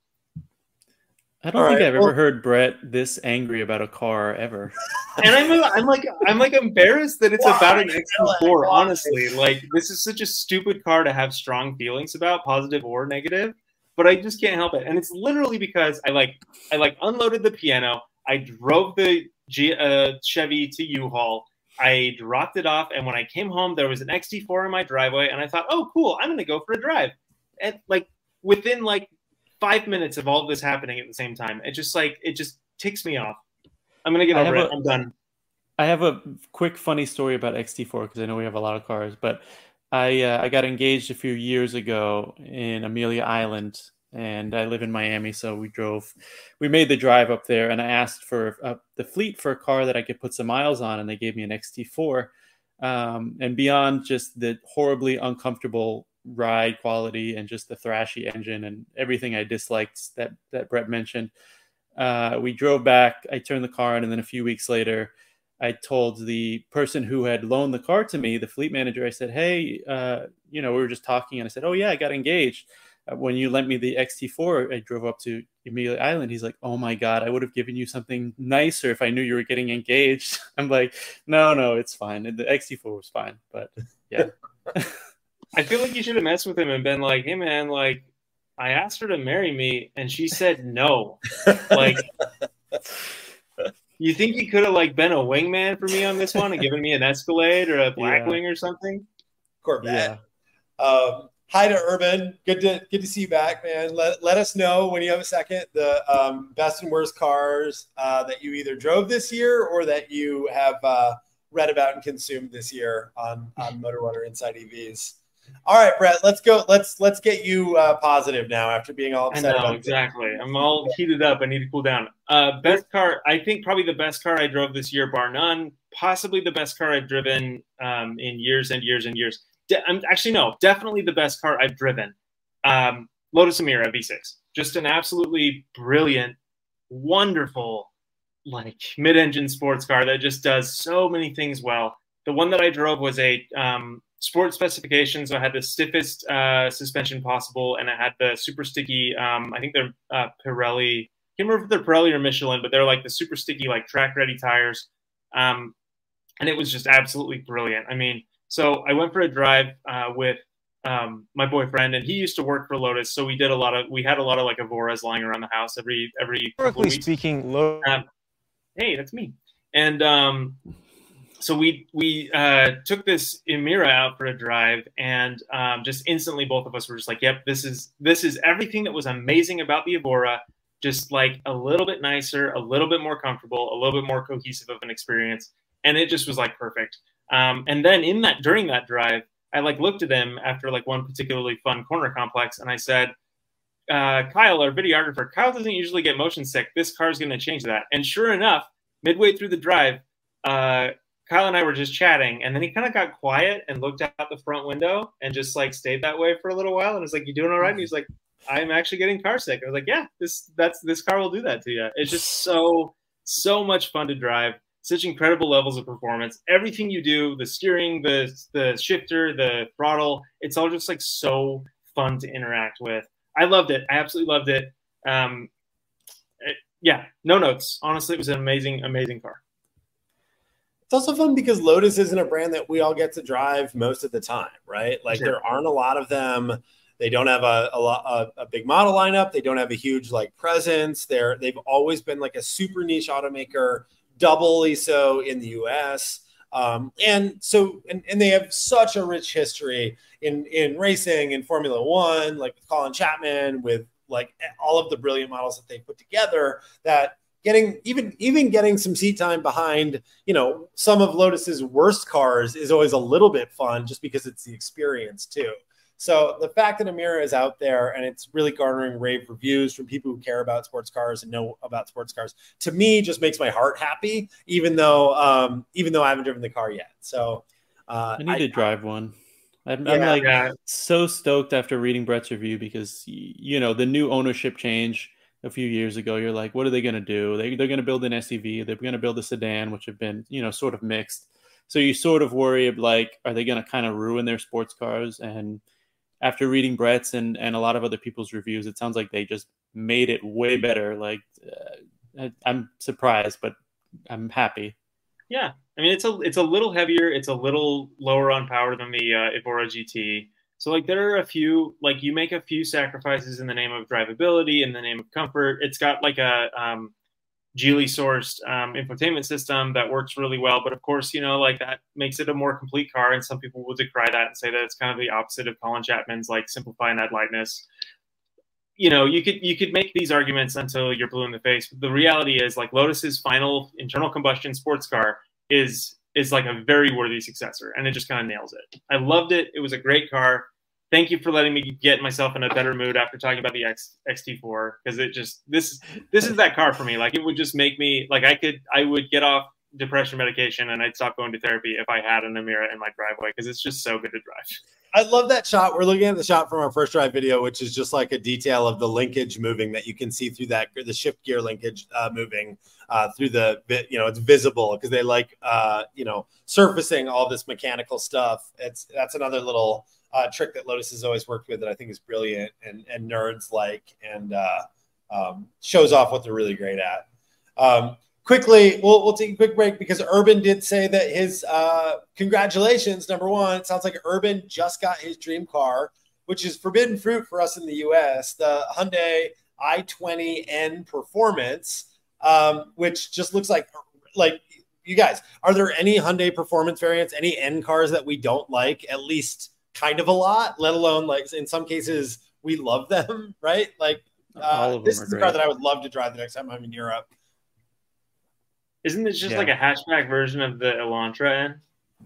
I don't think I've ever heard Brett this angry about a car ever. And I'm like embarrassed that it's about an XT4. Honestly, like, this is such a stupid car to have strong feelings about, positive or negative, but I just can't help it. And it's literally because I unloaded the piano. I drove the Chevy to U-Haul. I dropped it off, and when I came home, there was an XT4 in my driveway, and I thought, oh, cool, I'm going to go for a drive. And like within like 5 minutes of all of this happening at the same time, it just ticks me off. I'm going to get over it. I'm done. I have a quick funny story about XT4 because I know we have a lot of cars, but I got engaged a few years ago in Amelia Island, and I live in Miami, so we made the drive up there, and I asked for the fleet for a car that I could put some miles on, and they gave me an XT4. And beyond just the horribly uncomfortable ride quality and just the thrashy engine and everything I disliked that Brett mentioned, we drove back. I turned the car on, and then a few weeks later, I told the person who had loaned the car to me, the fleet manager, I said, hey, we were just talking, and I said, oh yeah, I got engaged. When you lent me the XT4, I drove up to Amelia Island. He's like, oh my God, I would have given you something nicer if I knew you were getting engaged. I'm like, no, it's fine. The XT4 was fine, but yeah. I feel like you should have messed with him and been like, hey man, like I asked her to marry me and she said no. Like, you think you could have like been a wingman for me on this one and given me an Escalade or a Blackwing or something? Corvette. Yeah. Hi to Urban. Good to see you back, man. Let us know when you have a second the best and worst cars that you either drove this year or that you have read about and consumed this year on Motor Runner Inside EVs. All right, Brett, let's go. Let's get you positive now after being all upset. I know, exactly. I'm all heated up. I need to cool down. Best car, I think probably the best car I drove this year, bar none. Possibly the best car I've driven in years and years and years. Definitely the best car I've driven. Lotus Emira V6. Just an absolutely brilliant, wonderful, like mid-engine sports car that just does so many things well. The one that I drove was a sport specification, so I had the stiffest suspension possible, and it had the super sticky. I think they're Pirelli. I can't remember if they're Pirelli or Michelin, but they're like the super sticky, like track-ready tires. And it was just absolutely brilliant. I mean. So I went for a drive with my boyfriend, and he used to work for Lotus. So we had a lot of like Evoras lying around the house every couple of weeks. Speaking, hey, that's me. And so we took this Emira out for a drive, and just instantly both of us were just like, yep, this is everything that was amazing about the Evora, just like a little bit nicer, a little bit more comfortable, a little bit more cohesive of an experience, and it just was like perfect. And then during that drive, I like looked at him after like one particularly fun corner complex, and I said, Kyle, our videographer, Kyle doesn't usually get motion sick. This car's going to change that. And sure enough, midway through the drive, Kyle and I were just chatting, and then he kind of got quiet and looked out the front window and just like stayed that way for a little while. And I was like, you doing all right? And he's like, I'm actually getting car sick. I was like, yeah, this car will do that to you. It's just so much fun to drive. Such incredible levels of performance. Everything you do, the steering, the shifter, the throttle, it's all just like so fun to interact with. I loved it. I absolutely loved it. Yeah, no notes. Honestly, it was an amazing, amazing car. It's also fun because Lotus isn't a brand that we all get to drive most of the time, right? Like sure. There aren't a lot of them. They don't have a big model lineup. They don't have a huge like presence. They've always been like a super niche automaker, doubly so in the US. And they have such a rich history in racing, in Formula One, like with Colin Chapman, with like all of the brilliant models that they put together, that getting some seat time behind, some of Lotus's worst cars is always a little bit fun just because it's the experience too. So the fact that Emira is out there and it's really garnering rave reviews from people who care about sports cars and know about sports cars, to me, just makes my heart happy, even though I haven't driven the car yet. So I need to drive one. I'm so stoked after reading Brett's review because, the new ownership change a few years ago, you're like, what are they going to do? They're going to build an SUV. They're going to build a sedan, which have been, sort of mixed. So you sort of worry of like, are they going to kind of ruin their sports cars? And after reading Brett's and a lot of other people's reviews, it sounds like they just made it way better. Like, I'm surprised, but I'm happy. Yeah. I mean, it's a little heavier. It's a little lower on power than the Evora GT. So like there are a few, like you make a few sacrifices in the name of drivability, in the name of comfort. It's got like a Geely sourced infotainment system that works really well. But of course, like that makes it a more complete car. And some people will decry that and say that it's kind of the opposite of Colin Chapman's like simplify and add lightness. You could make these arguments until you're blue in the face. But the reality is like Lotus's final internal combustion sports car is like a very worthy successor. And it just kind of nails it. I loved it. It was a great car. Thank you for letting me get myself in a better mood after talking about the XT4, because it just this is that car for me. Like it would just make me like I would get off depression medication and I'd stop going to therapy if I had an Emira in my driveway, because it's just so good to drive. I love that shot. We're looking at the shot from our first drive video, which is just like a detail of the linkage moving that you can see through that the shift gear linkage moving through the it's visible because they like surfacing all this mechanical stuff. That's another little trick that Lotus has always worked with that I think is brilliant and nerds like, and shows off what they're really great at. Quickly, we'll take a quick break because Urban did say that his congratulations, number one. It sounds like Urban just got his dream car, which is forbidden fruit for us in the US, the Hyundai i20N Performance, which just looks like you guys, are there any Hyundai Performance variants, any N cars that we don't like, at least kind of a lot, let alone like in some cases we love them, right? Like this is a car that I would love to drive the next time I'm in Europe. Isn't it just like a hatchback version of the Elantra N?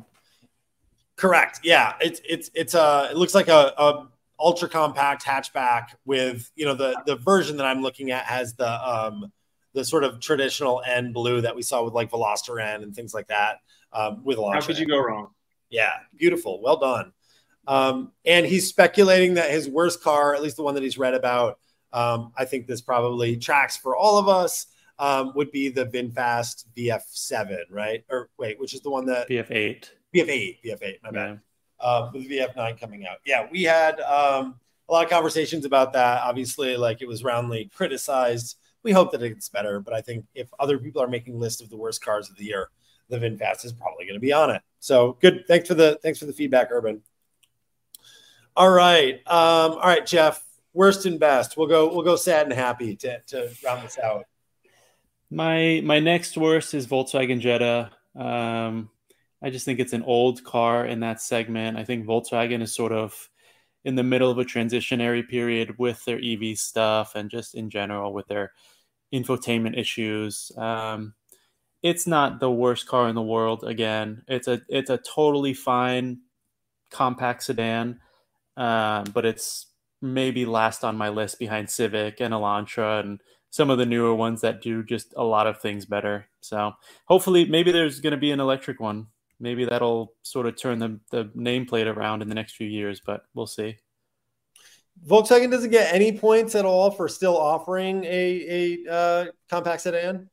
Correct. Yeah, it looks like a ultra compact hatchback with the version that I'm looking at has the sort of traditional N blue that we saw with like Veloster N and things like that. With Elantra. How could you go wrong? Yeah, beautiful. Well done. And he's speculating that his worst car, at least the one that he's read about, I think this probably tracks for all of us. Would be the VinFast VF7, right? Or wait, which is the one that VF8, my bad. With VF9 coming out. Yeah, we had a lot of conversations about that. Obviously, like it was roundly criticized. We hope that it gets better, but I think if other people are making lists of the worst cars of the year, the VinFast is probably going to be on it. So good. Thanks for the feedback, Urban. All right, Jeff. Worst and best. We'll go sad and happy to round this out. My next worst is Volkswagen Jetta. I just think it's an old car in that segment. I think Volkswagen is sort of in the middle of a transitionary period with their EV stuff and just in general with their infotainment issues. It's not the worst car in the world. Again, it's a totally fine compact sedan, but it's maybe last on my list behind Civic and Elantra and some of the newer ones that do just a lot of things better. So hopefully maybe there's going to be an electric one. Maybe that'll sort of turn the nameplate around in the next few years, but we'll see. Volkswagen doesn't get any points at all for still offering a compact sedan?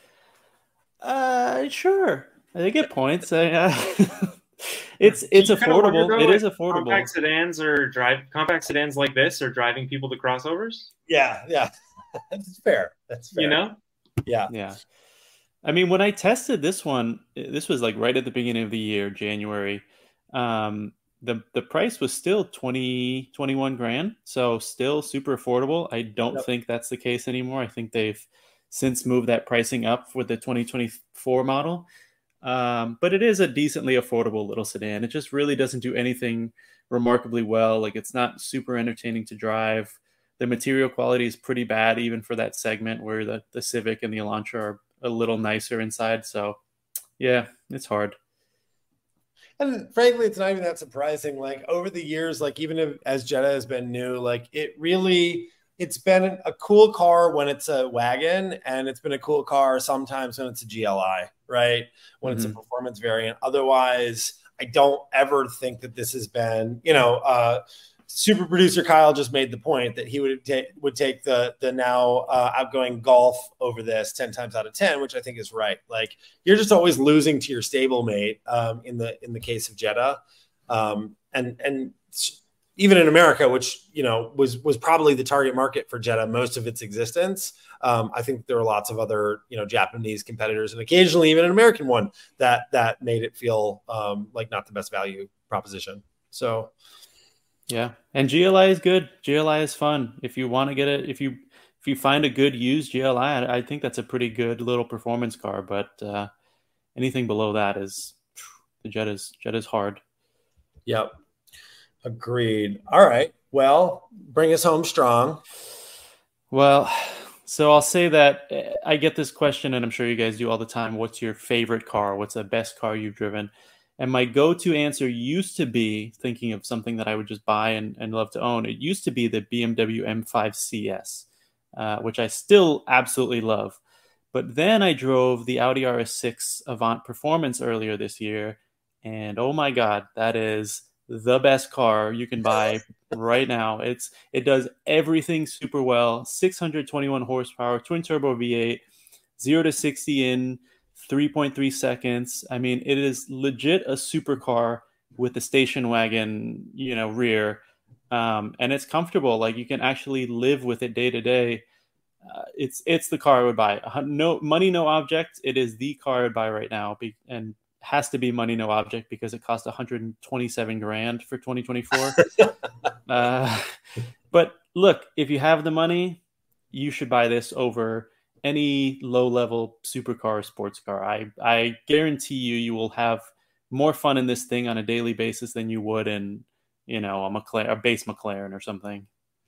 Sure. They get points. It's affordable. It is affordable. Compact sedans like this are driving people to crossovers? Yeah. That's fair. Yeah. I mean, when I tested this one, this was like right at the beginning of the year, January. The price was still 21 grand, so still super affordable. I don't think that's the case anymore. I think they've since moved that pricing up with the 2024 model. But it is a decently affordable little sedan. It just really doesn't do anything remarkably well. Like it's not super entertaining to drive. The material quality is pretty bad, even for that segment where the Civic and the Elantra are a little nicer inside. So, yeah, it's hard. And frankly, it's not even that surprising. Like over the years, like even as Jetta has been new, like it's been a cool car when it's a wagon, and it's been a cool car sometimes when it's a GLI, right? When it's a performance variant. Otherwise, I don't ever think that this has been, super producer Kyle just made the point that he would take the now outgoing Golf over this 10 times out of 10, which I think is right. Like you're just always losing to your stablemate in the case of Jetta, and even in America, which was probably the target market for Jetta most of its existence. I think there are lots of other Japanese competitors and occasionally even an American one that made it feel like not the best value proposition. So. Yeah. And GLI is good. GLI is fun. If you want to get it, if you if you find a good used GLI, I think that's a pretty good little performance car. But anything below that is the Jet is hard. Yep. Agreed. All right. Well, bring us home strong. Well, so I'll say that I get this question, and I'm sure you guys do all the time. What's your favorite car? What's the best car you've driven? And my go-to answer used to be, thinking of something that I would just buy and love to own, it used to be the BMW M5 CS, which I still absolutely love. But then I drove the Audi RS6 Avant Performance earlier this year, and oh my God, that is the best car you can buy right now. It does everything super well. 621 horsepower, twin turbo V8, 0 to 60 in 3.3 seconds. I mean, it is legit a supercar with the station wagon, rear, and it's comfortable. Like, you can actually live with it day to day. It's the car I would buy. No money, no object. It is the car I would buy right now, and has to be money, no object, because it cost 127 grand for 2024. But look, if you have the money, you should buy this over any low-level supercar or sports car. I guarantee you will have more fun in this thing on a daily basis than you would in, a base McLaren or something.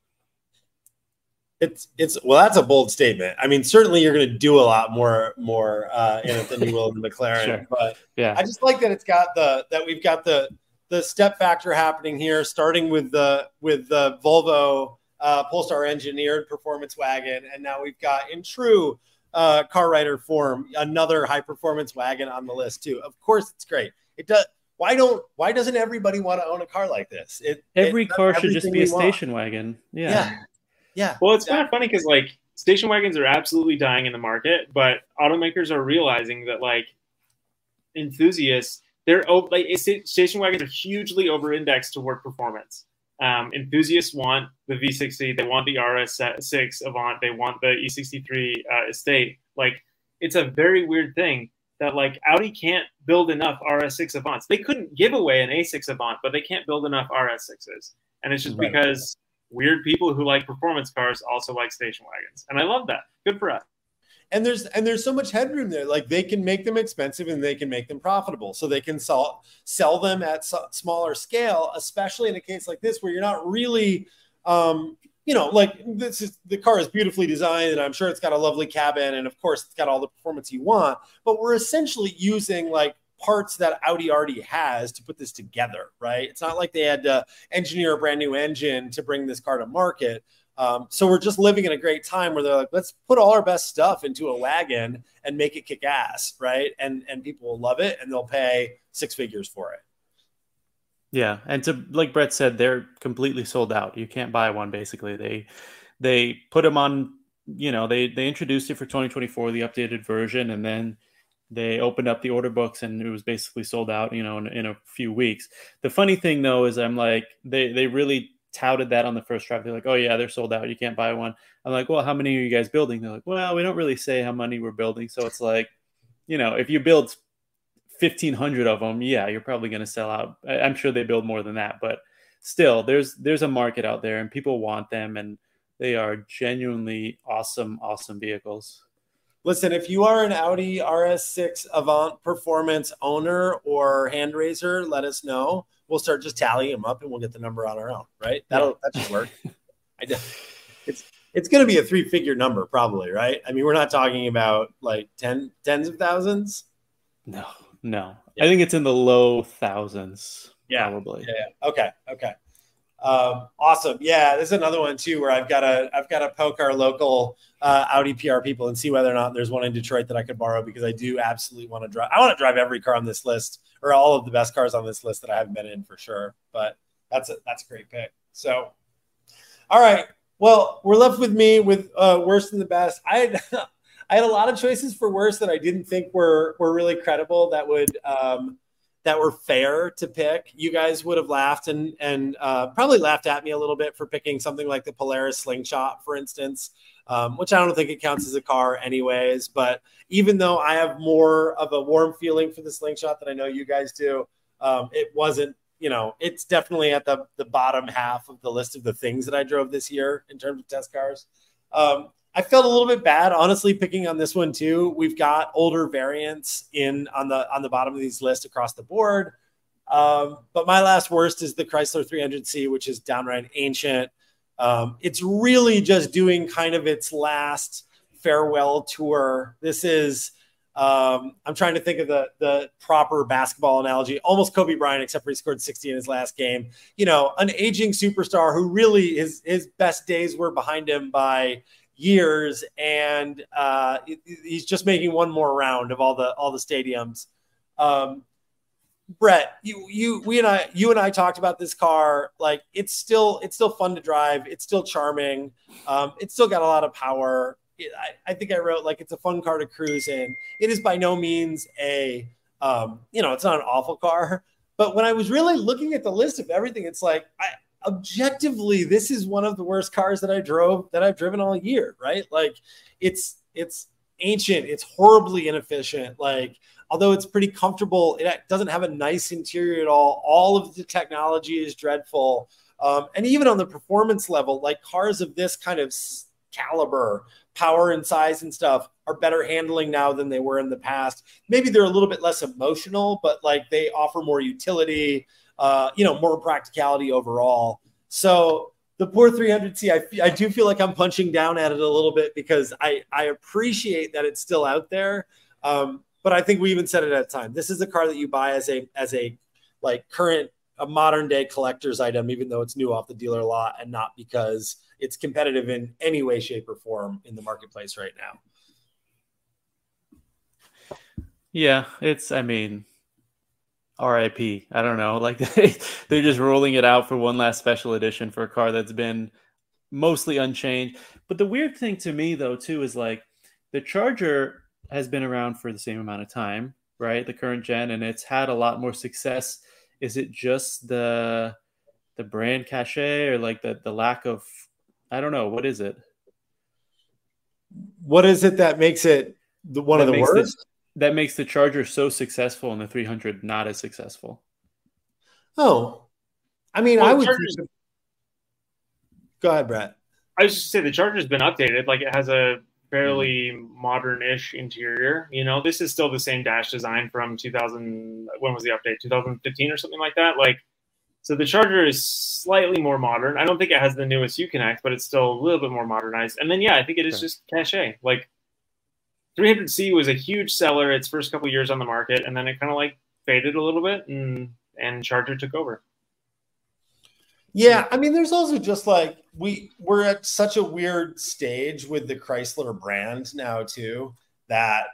Well, that's a bold statement. I mean, certainly you're going to do a lot more in it than you will in the McLaren. Sure. But yeah, I just like that we've got the step factor happening here, starting with the Volvo Polestar engineered performance wagon, and now we've got, in true car writer form, another high performance wagon on the list too. Of course, it's great. It does. Why doesn't everybody want to own a car like this? Every car should just be a station wagon. Yeah. Well, it's kind of funny because station wagons are absolutely dying in the market, but automakers are realizing that enthusiasts, station wagons are hugely over-indexed to work performance. Enthusiasts want the V60, they want the RS6 Avant, they want the E63 Estate. It's a very weird thing that Audi can't build enough RS6 Avants. They couldn't give away an A6 Avant, but they can't build enough RS6s, and it's just because weird people who like performance cars also like station wagons. And I love that. Good for us. And there's so much headroom there. They can make them expensive and they can make them profitable. So they can sell them at smaller scale, especially in a case like this where you're not really, the car is beautifully designed and I'm sure it's got a lovely cabin. And of course it's got all the performance you want, but we're essentially using parts that Audi already has to put this together, right? It's not like they had to engineer a brand new engine to bring this car to market. So we're just living in a great time where they're like, let's put all our best stuff into a wagon and make it kick ass, right? And people will love it and they'll pay six figures for it. Yeah, and like Brett said, they're completely sold out. You can't buy one, basically. They put them on, they introduced it for 2024, the updated version, and then they opened up the order books and it was basically sold out, in a few weeks. The funny thing though, is I'm like, they really touted that on the first drive. They're like, oh yeah, they're sold out. You can't buy one. I'm like, well, how many are you guys building? They're like, well, we don't really say how many we're building. So it's like, if you build 1,500 of them, yeah, you're probably going to sell out. I'm sure they build more than that, but still there's a market out there and people want them and they are genuinely awesome vehicles. Listen, if you are an Audi RS6 Avant Performance owner or hand raiser, let us know. We'll start just tallying them up and we'll get the number on our own, right? That should work. It's going to be a three-figure number probably, right? I mean, we're not talking about tens of thousands. No. Yeah. I think it's in the low thousands. Yeah. Probably. Yeah. Okay. Awesome. Yeah, this is another one too where I've got to poke our local Audi PR people and see whether or not there's one in Detroit that I could borrow, because I do absolutely want to drive. I want to drive every car on this list, or all of the best cars on this list that I haven't been in for sure. But that's a great pick. So, all right. Well, we're left with me with worst and the best. I had a lot of choices for worst that I didn't think were really credible, that were fair to pick. You guys would have laughed and probably laughed at me a little bit for picking something like the Polaris Slingshot, for instance, which I don't think it counts as a car anyways. But even though I have more of a warm feeling for the Slingshot than I know you guys do, it wasn't, it's definitely at the bottom half of the list of the things that I drove this year in terms of test cars. I felt a little bit bad, honestly, picking on this one too. We've got older variants on the bottom of these lists across the board. But my last worst is the Chrysler 300C, which is downright ancient. It's really just doing kind of its last farewell tour. This is, I'm trying to think of the proper basketball analogy, almost Kobe Bryant, except for he scored 60 in his last game. You know, an aging superstar who really his best days were behind him by years, and he's just making one more round of all the stadiums. Brett, you and I talked about this car. Like, it's still fun to drive. It's still charming. It's still got a lot of power. I think I wrote, like, it's a fun car to cruise in. It is by no means a, it's not an awful car. But when I was really looking at the list of everything, it's like, objectively, this is one of the worst cars that I've driven all year, right? Like, it's ancient. It's horribly inefficient. Like, although it's pretty comfortable, it doesn't have a nice interior at all. All of the technology is dreadful. And even on the performance level, like, cars of this kind of caliber, power and size and stuff are better handling now than they were in the past. Maybe they're a little bit less emotional, but like, they offer more utility, more practicality overall. So the poor 300C, I do feel like I'm punching down at it a little bit because I appreciate that it's still out there. But I think we even said it at the time. This is a car that you buy as a like a modern day collector's item, even though it's new off the dealer lot, and not because it's competitive in any way, shape, or form in the marketplace right now. Yeah, RIP. I don't know. Like, they're just rolling it out for one last special edition for a car that's been mostly unchanged. But the weird thing to me, though, too, is like, the Charger has been around for the same amount of time, right? The current gen, and it's had a lot more success. Is it just the brand cachet, or like the lack of, I don't know, what is it? What is it that makes it one of the worst? That makes the Charger so successful and the 300 not as successful. Oh, I mean, well, I would. Go ahead, Brett. I was just say the Charger's been updated. Like, it has a fairly modern-ish interior. You know, this is still the same dash design from 2000. When was the update? 2015 or something like that. Like, so the Charger is slightly more modern. I don't think it has the newest Uconnect, but it's still a little bit more modernized. And then, yeah, I think it is just cachet. Like, 300C was a huge seller its first couple years on the market, and then it kind of like faded a little bit, and Charger took over. Yeah, I mean, there's also just like we're at such a weird stage with the Chrysler brand now too, that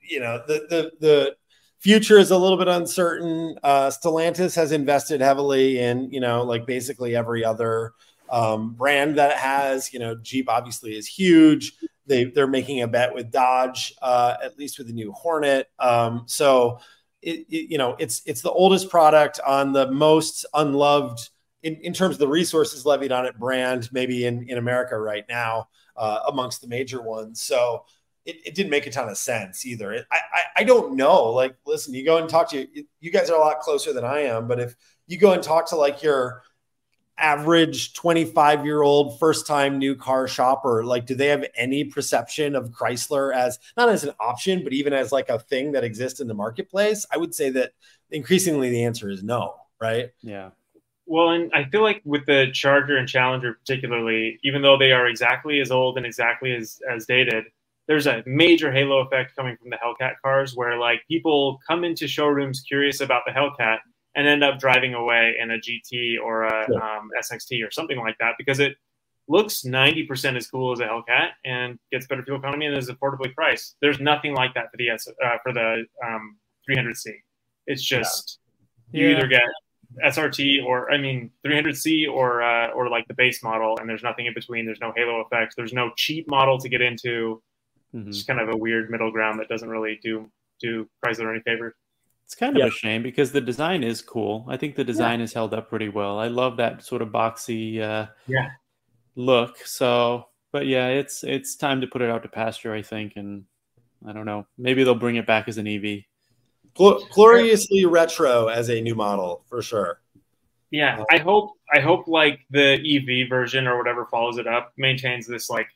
the future is a little bit uncertain. Stellantis has invested heavily in, like basically every other brand that it has. Jeep obviously is huge. They're making a bet with Dodge, at least with the new Hornet. So it's the oldest product on the most unloved in terms of the resources levied on it brand, maybe in America right now, amongst the major ones. So it didn't make a ton of sense either. I don't know. Like, listen, you go and talk to you guys are a lot closer than I am, but if you go and talk to like your average 25-year-old first-time new car shopper, like, do they have any perception of Chrysler as not as an option, but even as like a thing that exists in the marketplace? I would say that increasingly the answer is no, right? Yeah. Well, and I feel like with the Charger and Challenger particularly, even though they are exactly as old and exactly as dated, there's a major halo effect coming from the Hellcat cars where like people come into showrooms curious about the Hellcat and end up driving away in a GT or a SXT or something like that because it looks 90% as cool as a Hellcat and gets better fuel economy and is affordably priced. There's nothing like that for the 300C. It's just you either get SRT or 300C or like the base model, and there's nothing in between. There's no halo effects. There's no cheap model to get into. Mm-hmm. It's kind of a weird middle ground that doesn't really do Chrysler any favors. It's kind of a shame because the design is cool. I think the design is held up pretty well. I love that sort of boxy look. So, but yeah, it's time to put it out to pasture, I think. And I don't know, maybe they'll bring it back as an EV. Gloriously retro as a new model for sure. Yeah, I hope like the EV version or whatever follows it up maintains this like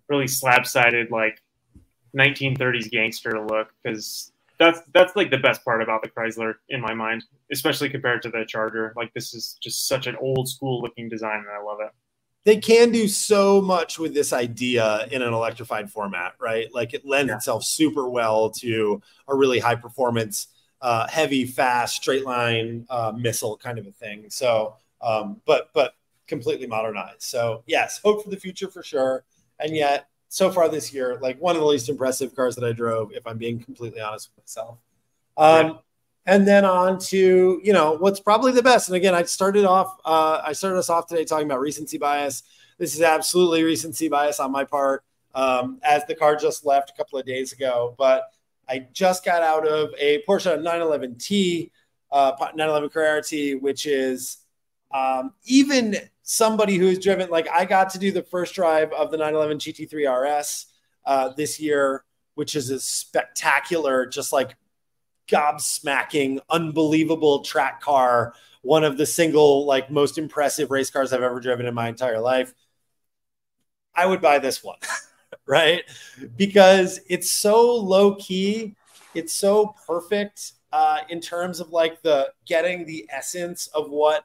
really slab-sided, like 1930s gangster look, because that's like the best part about the Chrysler in my mind, especially compared to the Charger. Like, this is just such an old school looking design, and I love it. They can do so much with this idea in an electrified format, right? Like, it lends itself super well to a really high performance, heavy, fast, straight line missile kind of a thing. So, but completely modernized. So yes, hope for the future for sure. And yet, so far this year, like, one of the least impressive cars that I drove, if I'm being completely honest with myself. And then on to, what's probably the best. And again, I started us off today talking about recency bias. This is absolutely recency bias on my part, as the car just left a couple of days ago. But I just got out of a Porsche 911T, 911 Carrera T, which is even somebody who's driven, like, I got to do the first drive of the 911 GT3 RS this year, which is a spectacular, just like gobsmacking, unbelievable track car. One of the single, like, most impressive race cars I've ever driven in my entire life. I would buy this one, right? Because it's so low key. It's so perfect in terms of, like, getting the essence of what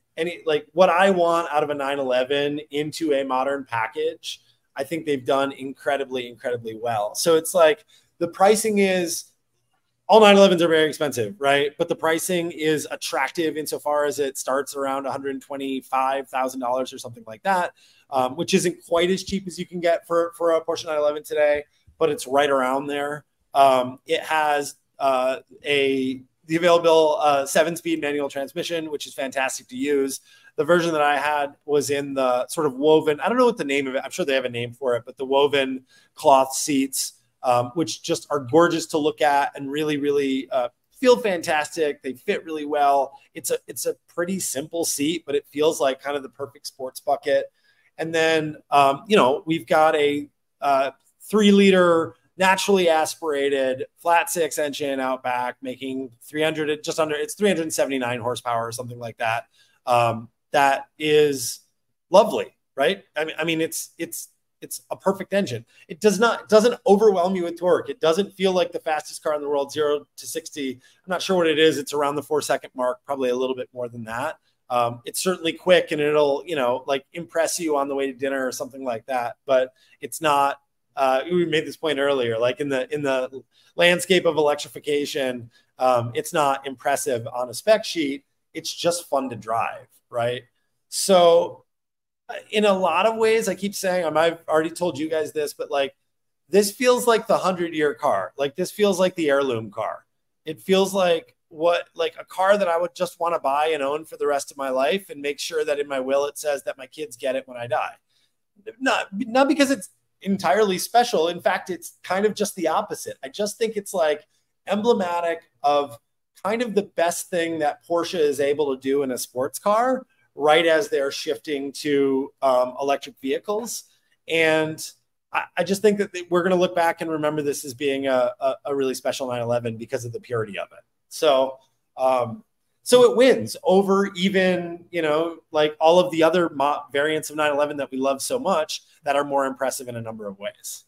I want out of a 911 into a modern package. I think they've done incredibly, incredibly well. So it's like, the pricing is, all 911s are very expensive, right? But the pricing is attractive insofar as it starts around $125,000 or something like that, which isn't quite as cheap as you can get for a Porsche 911 today, but it's right around there. It has the available 7-speed manual transmission, which is fantastic to use. The version that I had was in the sort of woven, I don't know what the name of it, I'm sure they have a name for it, but the woven cloth seats, which just are gorgeous to look at and really, really feel fantastic. They fit really well. It's a pretty simple seat, but it feels like kind of the perfect sports bucket. And then, we've got a 3-liter naturally aspirated flat 6 engine out back, making 379 horsepower or something like that. That is lovely, right? I mean, it's a perfect engine. It doesn't overwhelm you with torque. It doesn't feel like the fastest car in the world, 0 to 60. I'm not sure what it is. It's around the 4-second mark, probably a little bit more than that. It's certainly quick, and it'll, like, impress you on the way to dinner or something like that. But it's not. We made this point earlier. Like, in the landscape of electrification, it's not impressive on a spec sheet. It's just fun to drive, right? So, in a lot of ways, I keep saying, I've already told you guys this, but, like, this feels like the 100-year car. Like, this feels like the heirloom car. It feels like a car that I would just want to buy and own for the rest of my life, and make sure that in my will it says that my kids get it when I die. Not because it's entirely special. In fact, it's kind of just the opposite. I just think it's, like, emblematic of kind of the best thing that Porsche is able to do in a sports car, right as they're shifting to electric vehicles. And I just think that we're going to look back and remember this as being a really special 911 because of the purity of it. So it wins over even, like, all of the other variants of 911 that we love so much that are more impressive in a number of ways.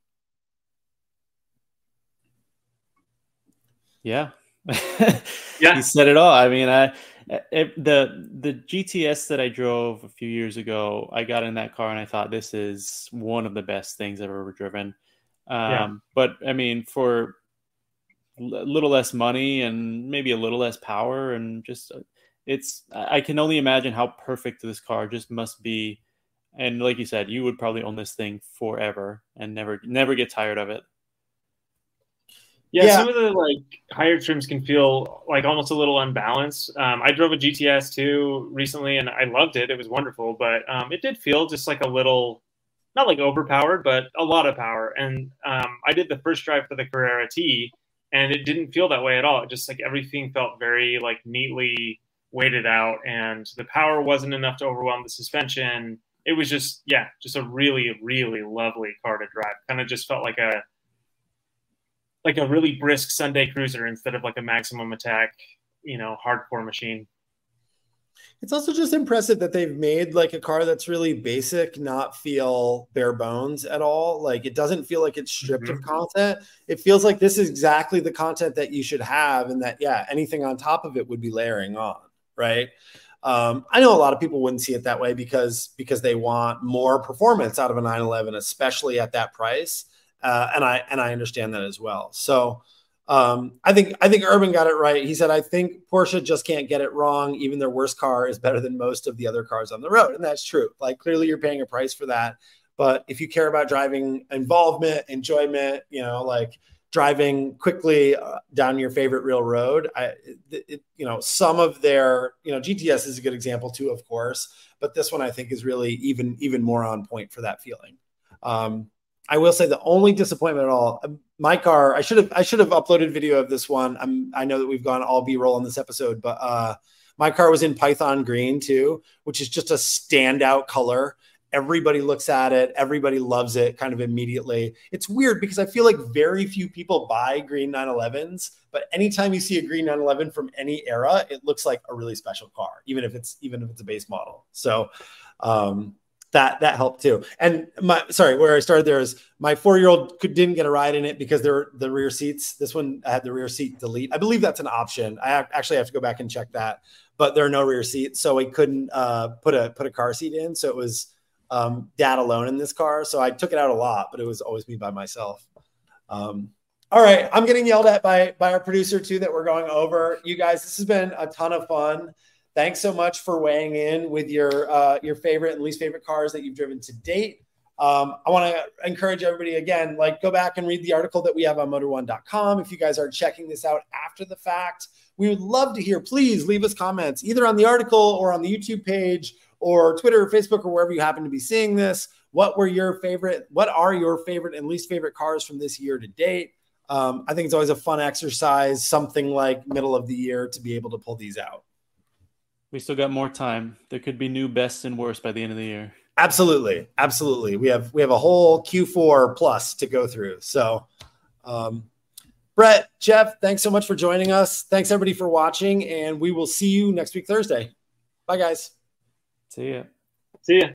Yeah. Yeah. You said it all. I mean, the GTS that I drove a few years ago, I got in that car and I thought, this is one of the best things I've ever driven. But I mean, for a little less money and maybe a little less power, and just I can only imagine how perfect this car just must be. And like you said, you would probably own this thing forever and never get tired of it. Yeah, some of the, like, higher trims can feel like almost a little unbalanced. I drove a GTS too recently, and I loved it. It was wonderful, but it did feel just like a little, not like overpowered, but a lot of power. And I did the first drive for the Carrera T, and it didn't feel that way at all. It just, like, everything felt very, like, neatly weighted out, and the power wasn't enough to overwhelm the suspension. It was just a really, really lovely car to drive. Kind of just felt like a really brisk Sunday cruiser instead of like a maximum attack, hardcore machine. It's also just impressive that they've made like a car that's really basic, not feel bare bones at all. Like it doesn't feel like it's stripped of content. It feels like this is exactly the content that you should have, and that, yeah, anything on top of it would be layering on, right? I know a lot of people wouldn't see it that way because they want more performance out of a 911, especially at that price. And I understand that as well. So I think Urban got it right. He said, I think Porsche just can't get it wrong. Even their worst car is better than most of the other cars on the road. And that's true. Like clearly you're paying a price for that. But if you care about driving involvement, enjoyment, like driving quickly down your favorite real road, some of their, GTS is a good example too, of course, but this one I think is really even more on point for that feeling. I will say the only disappointment at all, my car, I should have uploaded video of this one. I know that we've gone all B-roll on this episode, but my car was in Python green too, which is just a standout color. Everybody looks at it. Everybody loves it kind of immediately. It's weird because I feel like very few people buy green 911s, but anytime you see a green 911 from any era, it looks like a really special car, even if it's a base model. So, that helped too. And where I started there is my 4-year-old didn't get a ride in it because they're the rear seats. This one I had the rear seat delete. I believe that's an option. I actually have to go back and check that, but there are no rear seats. So we couldn't put a car seat in. So it was dad alone in this car. So I took it out a lot, but it was always me by myself. All right. I'm getting yelled at by our producer too, that we're going over. You guys, this has been a ton of fun. Thanks so much for weighing in with your favorite and least favorite cars that you've driven to date. I want to encourage everybody again, like go back and read the article that we have on motor1.com. If you guys are checking this out after the fact, we would love to hear, please leave us comments either on the article or on the YouTube page or Twitter or Facebook or wherever you happen to be seeing this. What are your favorite and least favorite cars from this year to date? I think it's always a fun exercise, something like middle of the year, to be able to pull these out. We still got more time. There could be new best and worst by the end of the year. Absolutely. We have a whole Q4 plus to go through. So, Brett, Jeff, thanks so much for joining us. Thanks everybody for watching, and we will see you next week, Thursday. Bye guys. See ya. See ya.